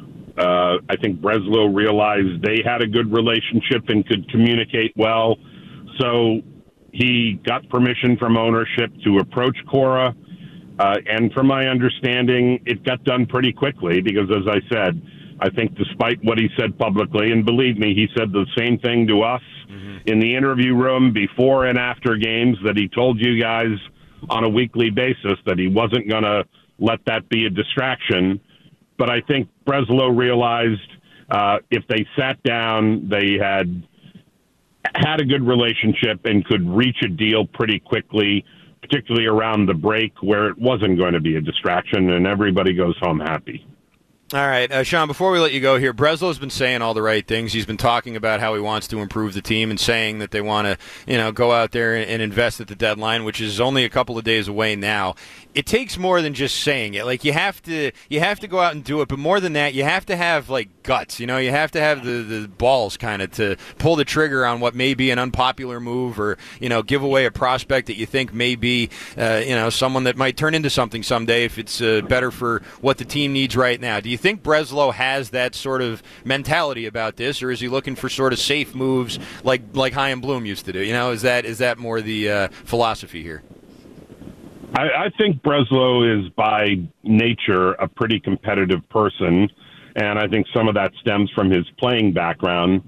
Uh, I think Breslow realized they had a good relationship and could communicate well. So he got permission from ownership to approach Cora. Uh, and from my understanding, it got done pretty quickly because, as I said, I think despite what he said publicly, and believe me, he said the same thing to us mm-hmm. in the interview room before and after games that he told you guys on a weekly basis that he wasn't going to let that be a distraction. But I think Breslow realized uh, if they sat down, they had had a good relationship and could reach a deal pretty quickly, particularly around the break where it wasn't going to be a distraction and everybody goes home happy. All right, uh, Sean, before we let you go here, Breslow's been saying all the right things. He's been talking about how he wants to improve the team and saying that they want to, you know, go out there and invest at the deadline, which is only a couple of days away now. It takes more than just saying it. Like, you have to you have to go out and do it, but more than that, you have to have, like, guts. You know, you have to have the, the balls kind of to pull the trigger on what may be an unpopular move or, you know, give away a prospect that you think may be, uh, you know, someone that might turn into something someday if it's uh, better for what the team needs right now. Do you you think Breslow has that sort of mentality about this, or is he looking for sort of safe moves like like Chaim Bloom used to do? You know, is that is that more the uh, philosophy here? I, I think Breslow is by nature a pretty competitive person, and I think some of that stems from his playing background.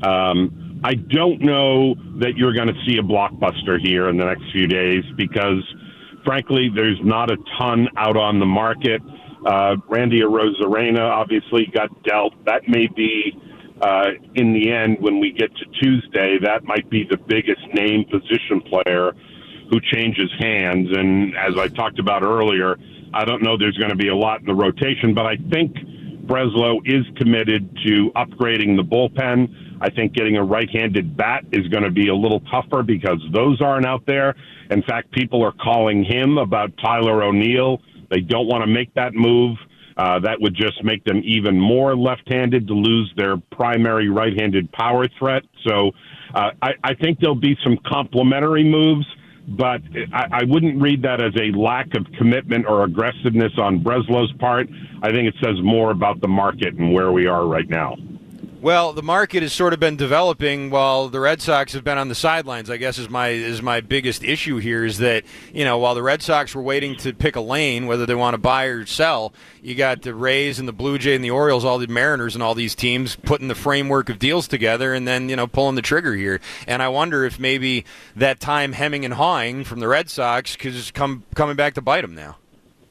Um, I don't know that you're going to see a blockbuster here in the next few days because, frankly, there's not a ton out on the market. Uh, Randy Arozarena obviously got dealt. That may be, uh, in the end, when we get to Tuesday, that might be the biggest name position player who changes hands. And as I talked about earlier, I don't know there's going to be a lot in the rotation, but I think Breslow is committed to upgrading the bullpen. I think getting a right-handed bat is going to be a little tougher because those aren't out there. In fact, people are calling him about Tyler O'Neill. They don't want to make that move. Uh, that would just make them even more left-handed to lose their primary right-handed power threat. So uh, I, I think there'll be some complementary moves, but I, I wouldn't read that as a lack of commitment or aggressiveness on Breslow's part. I think it says more about the market and where we are right now. Well, the market has sort of been developing while the Red Sox have been on the sidelines, I guess is my is my biggest issue here is that, you know, while the Red Sox were waiting to pick a lane, whether they want to buy or sell, you got the Rays and the Blue Jays and the Orioles, all the Mariners and all these teams putting the framework of deals together and then, you know, pulling the trigger here. And I wonder if maybe that time hemming and hawing from the Red Sox is come, coming back to bite them now.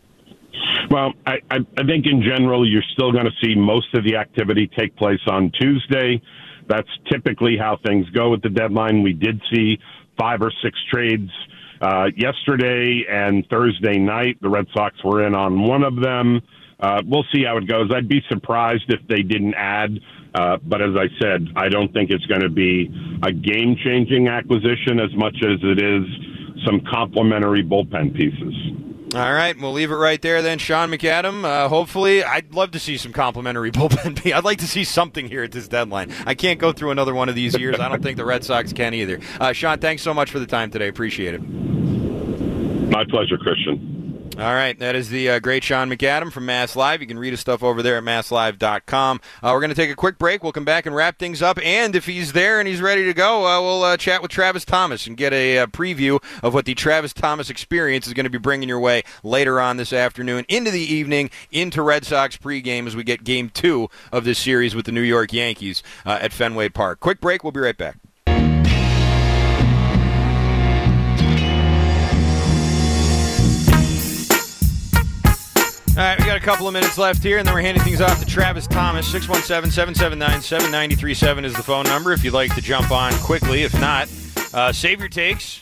Well, I, I, I think in general you're still going to see most of the activity take place on Tuesday. That's typically how things go at the deadline. We did see five or six trades uh, yesterday and Thursday night. The Red Sox were in on one of them. Uh, we'll see how it goes. I'd be surprised if they didn't add. Uh, but as I said, I don't think it's going to be a game-changing acquisition as much as it is some complementary bullpen pieces. All right, we'll leave it right there then. Sean McAdam, uh, hopefully, I'd love to see some complimentary bullpen. I'd like to see something here at this deadline. I can't go through another one of these years. I don't think the Red Sox can either. Uh, Sean, thanks so much for the time today. Appreciate it. My pleasure, Christian. All right, that is the uh, great Sean McAdam from Mass Live. You can read his stuff over there at mass live dot com. Uh, we're going to take a quick break. We'll come back and wrap things up. And if he's there and he's ready to go, uh, we'll uh, chat with Travis Thomas and get a, a preview of what the Travis Thomas experience is going to be bringing your way later on this afternoon into the evening, into Red Sox pregame as we get game two of this series with the New York Yankees uh, at Fenway Park. Quick break. We'll be right back. All right, we got a couple of minutes left here, and then we're handing things off to Travis Thomas. six one seven, seven seven nine, seven nine three seven is the phone number if you'd like to jump on quickly. If not, uh, save your takes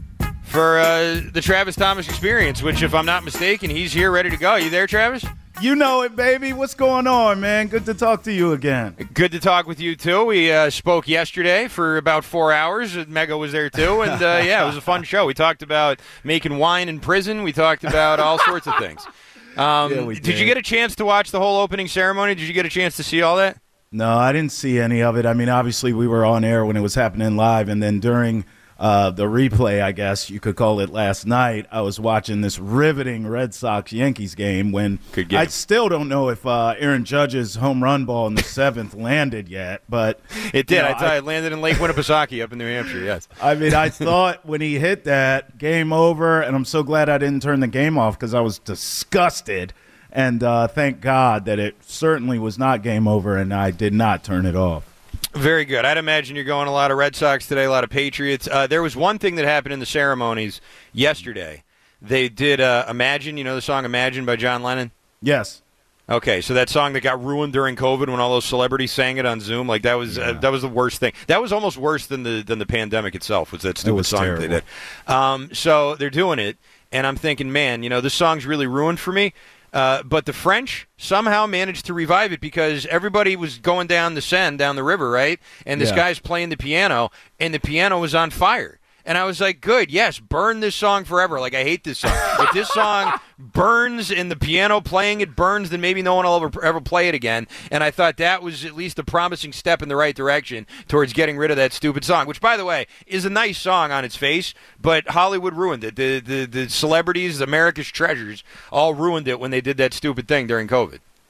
for uh, the Travis Thomas experience, which, if I'm not mistaken, he's here ready to go. You there, Travis? You know it, baby. What's going on, man? Good to talk to you again. Good to talk with you, too. We uh, spoke yesterday for about four hours. Mega was there, too. And, uh, yeah, it was a fun show. We talked about making wine in prison. We talked about all sorts of things. Um, yeah, we did. Did you get a chance to watch the whole opening ceremony? Did you get a chance to see all that? No, I didn't see any of it. I mean, obviously we were on air when it was happening live, and then during uh, the replay, I guess you could call it, last night, I was watching this riveting Red Sox-Yankees game when I still don't know if uh, Aaron Judge's home run ball in the seventh landed yet, but it did. You know, I tell you, it landed in Lake Winnipesaukee up in New Hampshire, yes. I mean, I thought when he hit that, game over, and I'm so glad I didn't turn the game off because I was disgusted. And uh, thank God that it certainly was not game over, and I did not turn it off. Very good. I'd imagine you're going a lot of Red Sox today, a lot of Patriots. Uh, there was one thing that happened in the ceremonies yesterday. They did uh, Imagine, you know the song Imagine by John Lennon? Yes. Okay, so that song that got ruined during COVID when all those celebrities sang it on Zoom, like that was yeah. uh, that was the worst thing. That was almost worse than the than the pandemic itself, was that stupid was song terrible. that they did. Um, so they're doing it, and I'm thinking, man, you know, this song's really ruined for me. Uh, but the French somehow managed to revive it because everybody was going down the Seine, down the river, right? And this Yeah. guy's playing the piano, and the piano was on fire. And I was like, good, yes, burn this song forever. Like, I hate this song. If this song burns and the piano playing it burns, then maybe no one will ever, ever play it again. And I thought that was at least a promising step in the right direction towards getting rid of that stupid song, which, by the way, is a nice song on its face, but Hollywood ruined it. The, the, the celebrities, America's treasures, all ruined it when they did that stupid thing during COVID.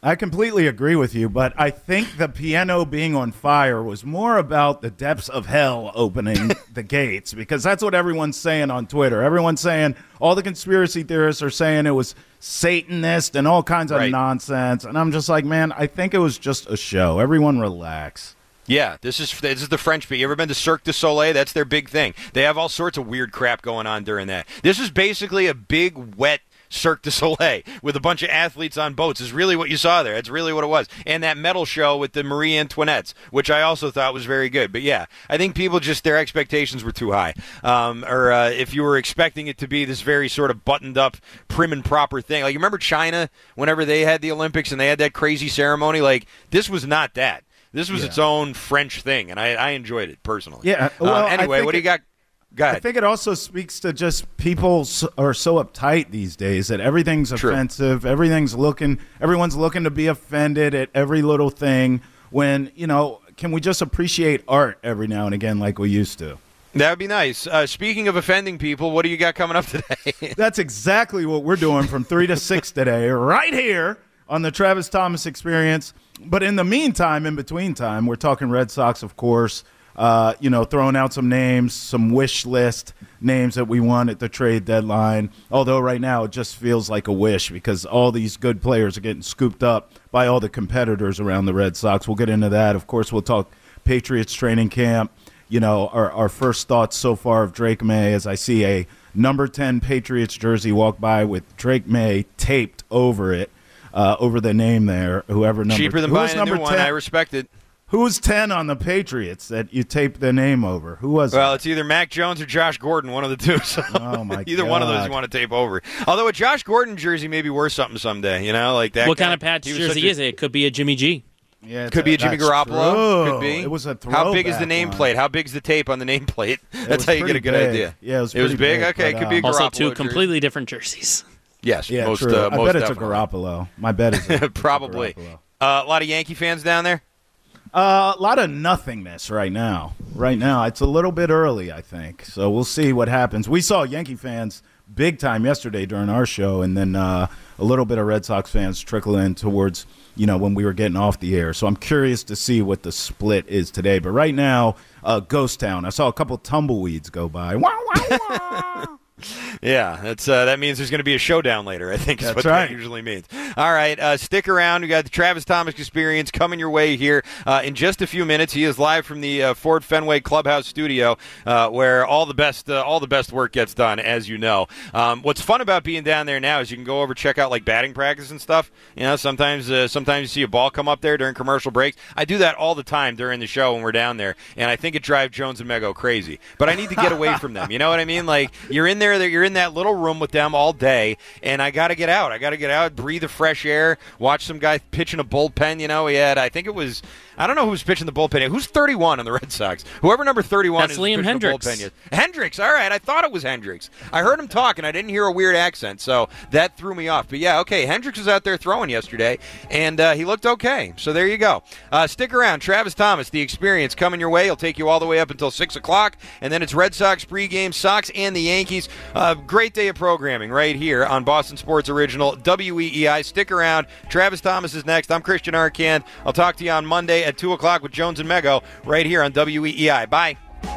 I completely agree with you, but I think the piano being on fire was more about the depths of hell opening the gates, because that's what everyone's saying on Twitter. Everyone's saying, all the conspiracy theorists are saying it was Satanist and all kinds of Right. nonsense. And I'm just like, man, I think it was just a show. Everyone relax. Yeah, this is this is the French people. You ever been to Cirque du Soleil? That's their big thing. They have all sorts of weird crap going on during that. This is basically a big, wet Cirque du Soleil with a bunch of athletes on boats is really what you saw there. That's really what it was. And that metal show with the Marie Antoinettes, which I also thought was very good. But yeah, I think people just, their expectations were too high. Um, or uh, if you were expecting it to be this very sort of buttoned up, prim and proper thing. Like, you remember China, whenever they had the Olympics and they had that crazy ceremony? Like, this was not that. This was Yeah. its own French thing, and I, I enjoyed it personally. Yeah. Well, Uh, I anyway, think what do you got? Go ahead. I think it also speaks to just people s- are so uptight these days that everything's True. offensive. Everything's looking, everyone's looking to be offended at every little thing when, you know, can we just appreciate art every now and again like we used to? That would be nice. Uh, speaking of offending people, what do you got coming up today? That's exactly what we're doing from three to six today, right here on the Travis Thomas Experience. But in the meantime, in between time, we're talking Red Sox, of course. Uh, you know, throwing out some names, some wish list names that we want at the trade deadline. Although right now it just feels like a wish because all these good players are getting scooped up by all the competitors around the Red Sox. We'll get into that. Of course, we'll talk Patriots training camp. You know, our, our first thoughts so far of Drake May as I see a number ten Patriots jersey walk by with Drake May taped over it, uh, over the name there. Whoever number Cheaper than who was buying a new number one. ten? I respect it. Who's ten on the Patriots that you taped the name over? Who was Well, it? it's either Mac Jones or Josh Gordon, one of the two. So Oh, my either one of those God. you want to tape over. Although a Josh Gordon jersey may be worth something someday, you know, like that. What guy. kind of patch He was jersey such a- is it? It could be a Jimmy G. Yeah, Could be a Jimmy that's Garoppolo. true. Could be. It was a How big is the throwback nameplate? one. How big's the tape on the nameplate? was That's how you get pretty a good big. idea. Yeah, it was It was pretty big. big, Okay, but, it could be a um, Garoppolo Also, two jersey. completely different jerseys. Yes, Yeah, most, true. Uh, I most bet it's a definitely. Garoppolo. My bet is a, Probably. a Garoppolo. Uh, a lot of Yankee fans down there. Uh, a lot of nothingness right now. Right now, it's a little bit early, I think. So we'll see what happens. We saw Yankee fans big time yesterday during our show, and then uh, a little bit of Red Sox fans trickle in towards, you know, when we were getting off the air. So I'm curious to see what the split is today. But right now, uh, Ghost Town. I saw a couple tumbleweeds go by. Wow, wow, wow. Yeah, that's uh, that means there's going to be a showdown later, I think is That's what right. that usually means. All right, uh, stick around. We got the Travis Thomas Experience coming your way here uh, in just a few minutes. He is live from the uh, Ford Fenway Clubhouse studio, uh, where all the best uh, all the best work gets done, as you know. Um, what's fun about being down there now is you can go over check out like batting practice and stuff. You know, sometimes uh, sometimes you see a ball come up there during commercial breaks. I do that all the time during the show when we're down there, and I think it drives Jones and Mego crazy. But I need to get away from them. You know what I mean? Like you're in there, you're in that little room with them all day, and I got to get out. I got to get out, breathe the fresh air, watch some guy pitching a bullpen. You know, he had, I think it was, I don't know who's pitching the bullpen. Who's thirty-one on the Red Sox? Whoever number thirty-one That's is Liam pitching Hendricks. The bullpen yet. Hendricks, all right. I thought it was Hendricks. I heard him talk, and I didn't hear a weird accent, so that threw me off. But yeah, okay, Hendricks was out there throwing yesterday, and uh, he looked okay. So there you go. Uh, stick around. Travis Thomas, The Experience, coming your way. He'll take you all the way up until six o'clock, and then it's Red Sox pregame, Sox and the Yankees. Uh, great day of programming right here on Boston Sports Original, W E E I. Stick around. Travis Thomas is next. I'm Christian Arcand. I'll talk to you on Monday at two o'clock with Jones and Mego right here on W E E I. Bye.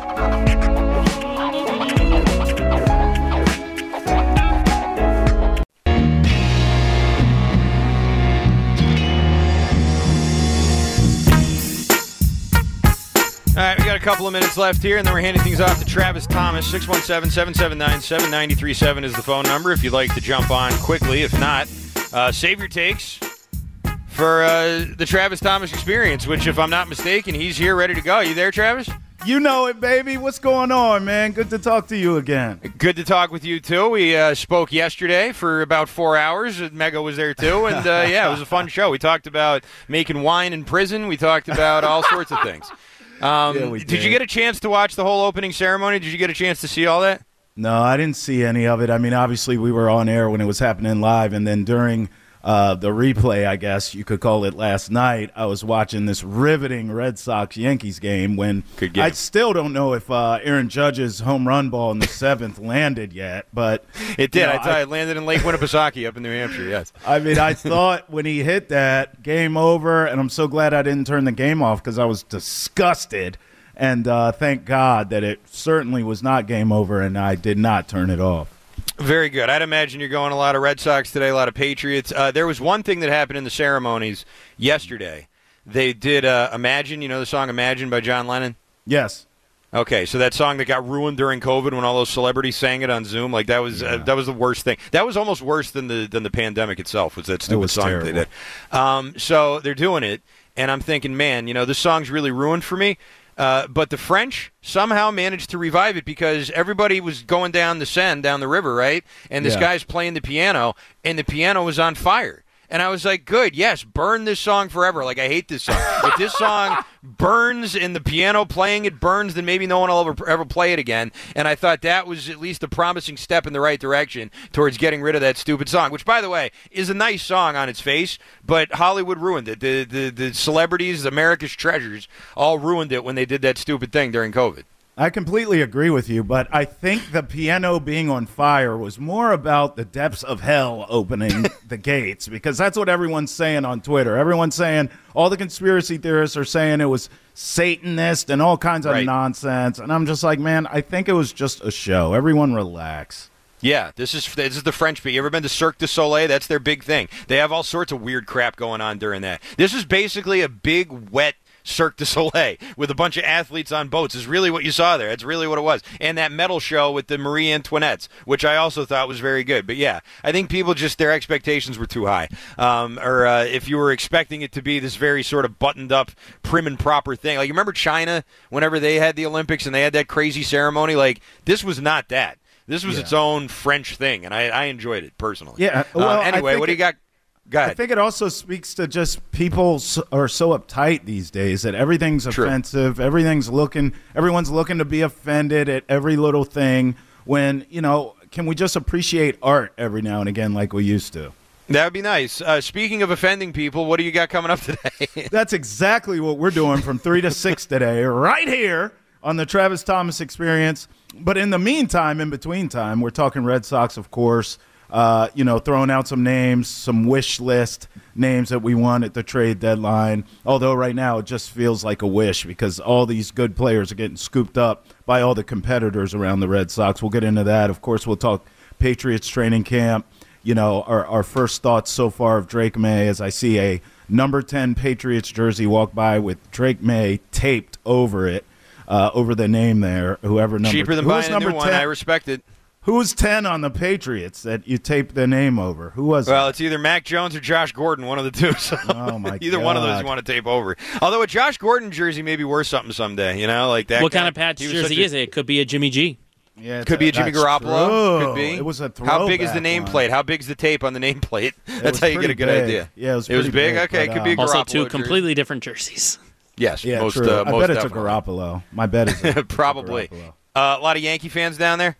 All right, we got a couple of minutes left here, and then we're handing things off to Travis Thomas. six one seven, seven seven nine, seven nine three seven is the phone number if you'd like to jump on quickly. If not, uh, save your takes for uh, the Travis Thomas Experience, which, if I'm not mistaken, he's here ready to go. You there, Travis? You know it, baby. What's going on, man? Good to talk to you again. Good to talk with you, too. We uh, spoke yesterday for about four hours. Mego was there, too. And, uh, yeah, it was a fun show. We talked about making wine in prison. We talked about all sorts of things. Um, Yeah, we did. did. you get a chance to watch the whole opening ceremony? Did you get a chance to see all that? No, I didn't see any of it. I mean, obviously, we were on air when it was happening live, and then during uh, the replay, I guess you could call it, last night, I was watching this riveting Red Sox-Yankees game when Good game. I still don't know if uh, Aaron Judge's home run ball in the seventh landed yet, but It did. you know, I tell you, it landed in Lake Winnipesaukee up in New Hampshire, yes. I mean, I thought when he hit that, game over, and I'm so glad I didn't turn the game off because I was disgusted. And uh, thank God that it certainly was not game over, and I did not turn it off. Very good. I'd imagine you're going a lot of Red Sox today, a lot of Patriots. Uh, there was one thing that happened in the ceremonies yesterday. They did uh, Imagine, you know the song Imagine by John Lennon? Yes. Okay, so that song that got ruined during COVID when all those celebrities sang it on Zoom, like that was uh, that was the worst thing. That was almost worse than the than the pandemic itself. Was that stupid was song terrible. that they did? Um, so they're doing it, and I'm thinking, man, you know, this song's really ruined for me. Uh, but the French somehow managed to revive it because everybody was going down the Seine, down the river, right? And this Yeah. guy's playing the piano, and the piano was on fire. And I was like, good, yes, burn this song forever. Like, I hate this song. If this song burns and the piano playing it burns, then maybe no one will ever, ever play it again. And I thought that was at least a promising step in the right direction towards getting rid of that stupid song, which, by the way, is a nice song on its face, but Hollywood ruined it. The, the, the celebrities, America's treasures, all ruined it when they did that stupid thing during COVID. I completely agree with you, but I think the piano being on fire was more about the depths of hell opening the gates, because that's what everyone's saying on Twitter. Everyone's saying, all the conspiracy theorists are saying it was Satanist and all kinds of Right. nonsense. And I'm just like, man, I think it was just a show. Everyone relax. Yeah, this is this is the French people. You ever been to Cirque du Soleil? That's their big thing. They have all sorts of weird crap going on during that. This is basically a big, wet Cirque du Soleil with a bunch of athletes on boats is really what you saw there. It's really what it was. And that metal show with the Marie Antoinettes, which I also thought was very good. But yeah, I think people just, their expectations were too high. Um, or uh, if you were expecting it to be this very sort of buttoned up, prim and proper thing. Like, you remember China, whenever they had the Olympics and they had that crazy ceremony? Like, this was not that. This was Yeah. its own French thing, and I, I enjoyed it personally. Yeah. Uh, Well, I anyway, think what do you it- got? Go ahead. I think it also speaks to just people s- are so uptight these days that everything's True. offensive. Everything's looking, everyone's looking to be offended at every little thing when, you know, can we just appreciate art every now and again like we used to? That would be nice. Uh, speaking of offending people, what do you got coming up today? That's exactly what we're doing from three to six today, right here on the Travis Thomas Experience. But in the meantime, in between time, we're talking Red Sox, of course. Uh, you know, throwing out some names, some wish list names that we want at the trade deadline. Although right now it just feels like a wish because all these good players are getting scooped up by all the competitors around the Red Sox. We'll get into that. Of course, we'll talk Patriots training camp. You know, our, our first thoughts so far of Drake May as I see a number ten Patriots jersey walk by with Drake May taped over it, uh, over the name there. Whoever number Cheaper than who was buying a number new one. ten? I respect it. Who was ten on the Patriots that you taped the name over? Who was Well, it? it's either Mac Jones or Josh Gordon, one of the two. So Oh, my either one of those God. you want to tape over. Although a Josh Gordon jersey may be worth something someday, you know, like that. What guy. kind of patch He was jersey such a- is it? It could be a Jimmy G. Yeah, Could be a Jimmy that's Garoppolo. true. Could be. It was a How big is the throwback nameplate? one. How big's the tape on the nameplate? That's was how you get a pretty good big. idea. Yeah, it was It was pretty big. big, Okay, it but, could be a um, Also, Garoppolo two jersey. completely different jerseys. Yes, Yeah, most. true. Uh, I most bet it's a definitely. Garoppolo. My bet is a, Probably. a Garoppolo. Uh, a lot of Yankee fans down there.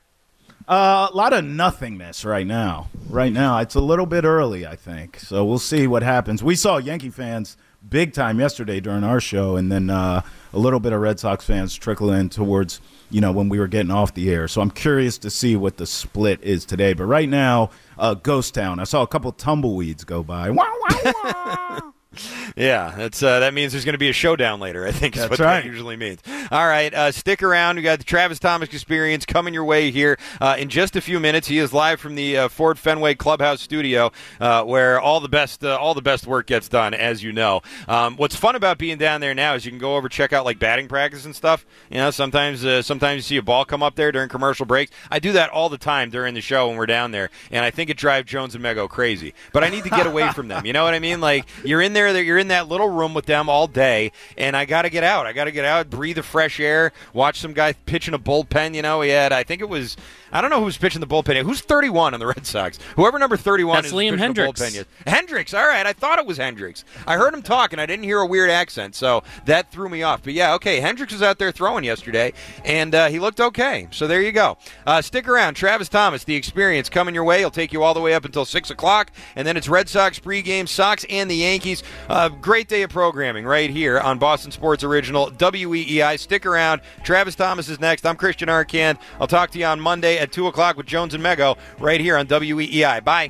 Uh, a lot of nothingness right now. Right now, it's a little bit early, I think. So we'll see what happens. We saw Yankee fans big time yesterday during our show, and then uh, a little bit of Red Sox fans trickle in towards, you know, when we were getting off the air. So I'm curious to see what the split is today. But right now, uh, Ghost Town. I saw a couple tumbleweeds go by. Wow, wow, wow. Yeah, that's uh, that means there's going to be a showdown later, I think is That's what right. that usually means. All right, uh, stick around. We got the Travis Thomas Experience coming your way here uh, in just a few minutes. He is live from the uh, Ford Fenway Clubhouse studio, uh, where all the best uh, all the best work gets done, as you know. Um, what's fun about being down there now is you can go over check out like batting practice and stuff. You know, sometimes uh, sometimes you see a ball come up there during commercial breaks. I do that all the time during the show when we're down there, and I think it drives Jones and Mego crazy. But I need to get away from them. You know what I mean? Like you're in there there, that you're in that little room with them all day, and I got to get out. I got to get out, breathe the fresh air, watch some guy pitching a bullpen. You know, he had, I think it was, I don't know who's pitching the bullpen. Who's thirty-one on the Red Sox? Whoever number thirty-one That's is Liam pitching Hendricks. the bullpen. Yes. Hendricks, all right. I thought it was Hendricks. I heard him talk, and I didn't hear a weird accent, so that threw me off. But, yeah, okay, Hendricks was out there throwing yesterday, and uh, he looked okay. So there you go. Uh, stick around. Travis Thomas, The Experience, coming your way. He'll take you all the way up until six o'clock, and then it's Red Sox pregame, Sox and the Yankees. Uh, great day of programming right here on Boston Sports Original, W E E I. Stick around. Travis Thomas is next. I'm Christian Arcand. I'll talk to you on Monday at two o'clock with Jones and Mego right here on W E E I. Bye.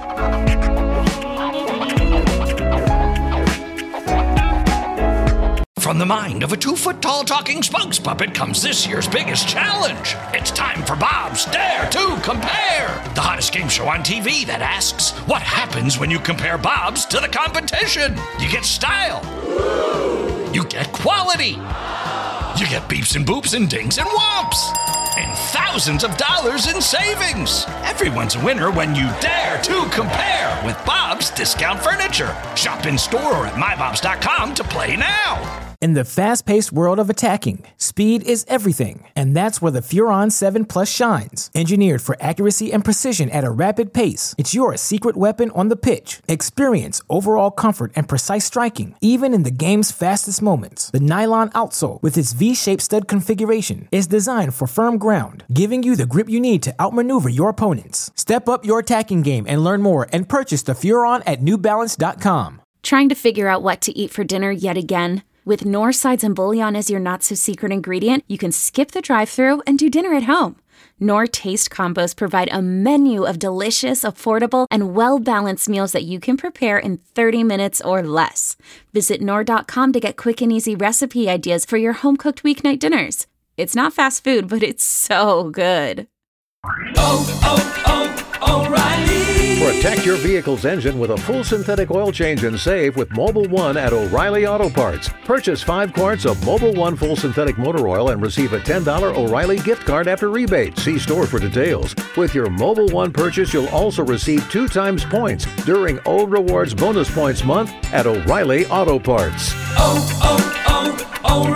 From the mind of a two-foot-tall talking spokes puppet comes this year's biggest challenge. It's time for Bob's Dare to Compare, the hottest game show on T V that asks, what happens when you compare Bob's to the competition? You get style. You get quality. You get beeps and boops and dings and whomps. And thousands of dollars in savings. Everyone's a winner when you dare to compare with Bob's Discount Furniture. Shop in store or at my bobs dot com to play now. In the fast-paced world of attacking, speed is everything, and that's where the Furon seven Plus shines. Engineered for accuracy and precision at a rapid pace, it's your secret weapon on the pitch. Experience overall comfort and precise striking, even in the game's fastest moments. The nylon outsole, with its V-shaped stud configuration, is designed for firm ground, giving you the grip you need to outmaneuver your opponents. Step up your attacking game and learn more and purchase the Furon at new balance dot com. Trying to figure out what to eat for dinner yet again? With Knorr sides and bouillon as your not-so-secret ingredient, you can skip the drive-thru and do dinner at home. Knorr Taste Combos provide a menu of delicious, affordable, and well-balanced meals that you can prepare in thirty minutes or less. Visit Knorr dot com to get quick and easy recipe ideas for your home-cooked weeknight dinners. It's not fast food, but it's so good. Oh, oh, oh, O'Reilly! Protect your vehicle's engine with a full synthetic oil change and save with Mobil one at O'Reilly Auto Parts. Purchase five quarts of Mobil one full synthetic motor oil and receive a ten dollars O'Reilly gift card after rebate. See store for details. With your Mobil one purchase, you'll also receive two times points during O Rewards Bonus Points Month at O'Reilly Auto Parts. Oh,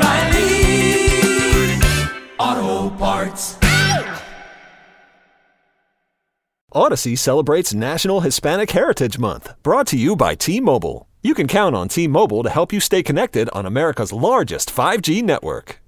oh, oh, O'Reilly Auto Parts. Odyssey celebrates National Hispanic Heritage Month, brought to you by T-Mobile. You can count on T-Mobile to help you stay connected on America's largest five G network.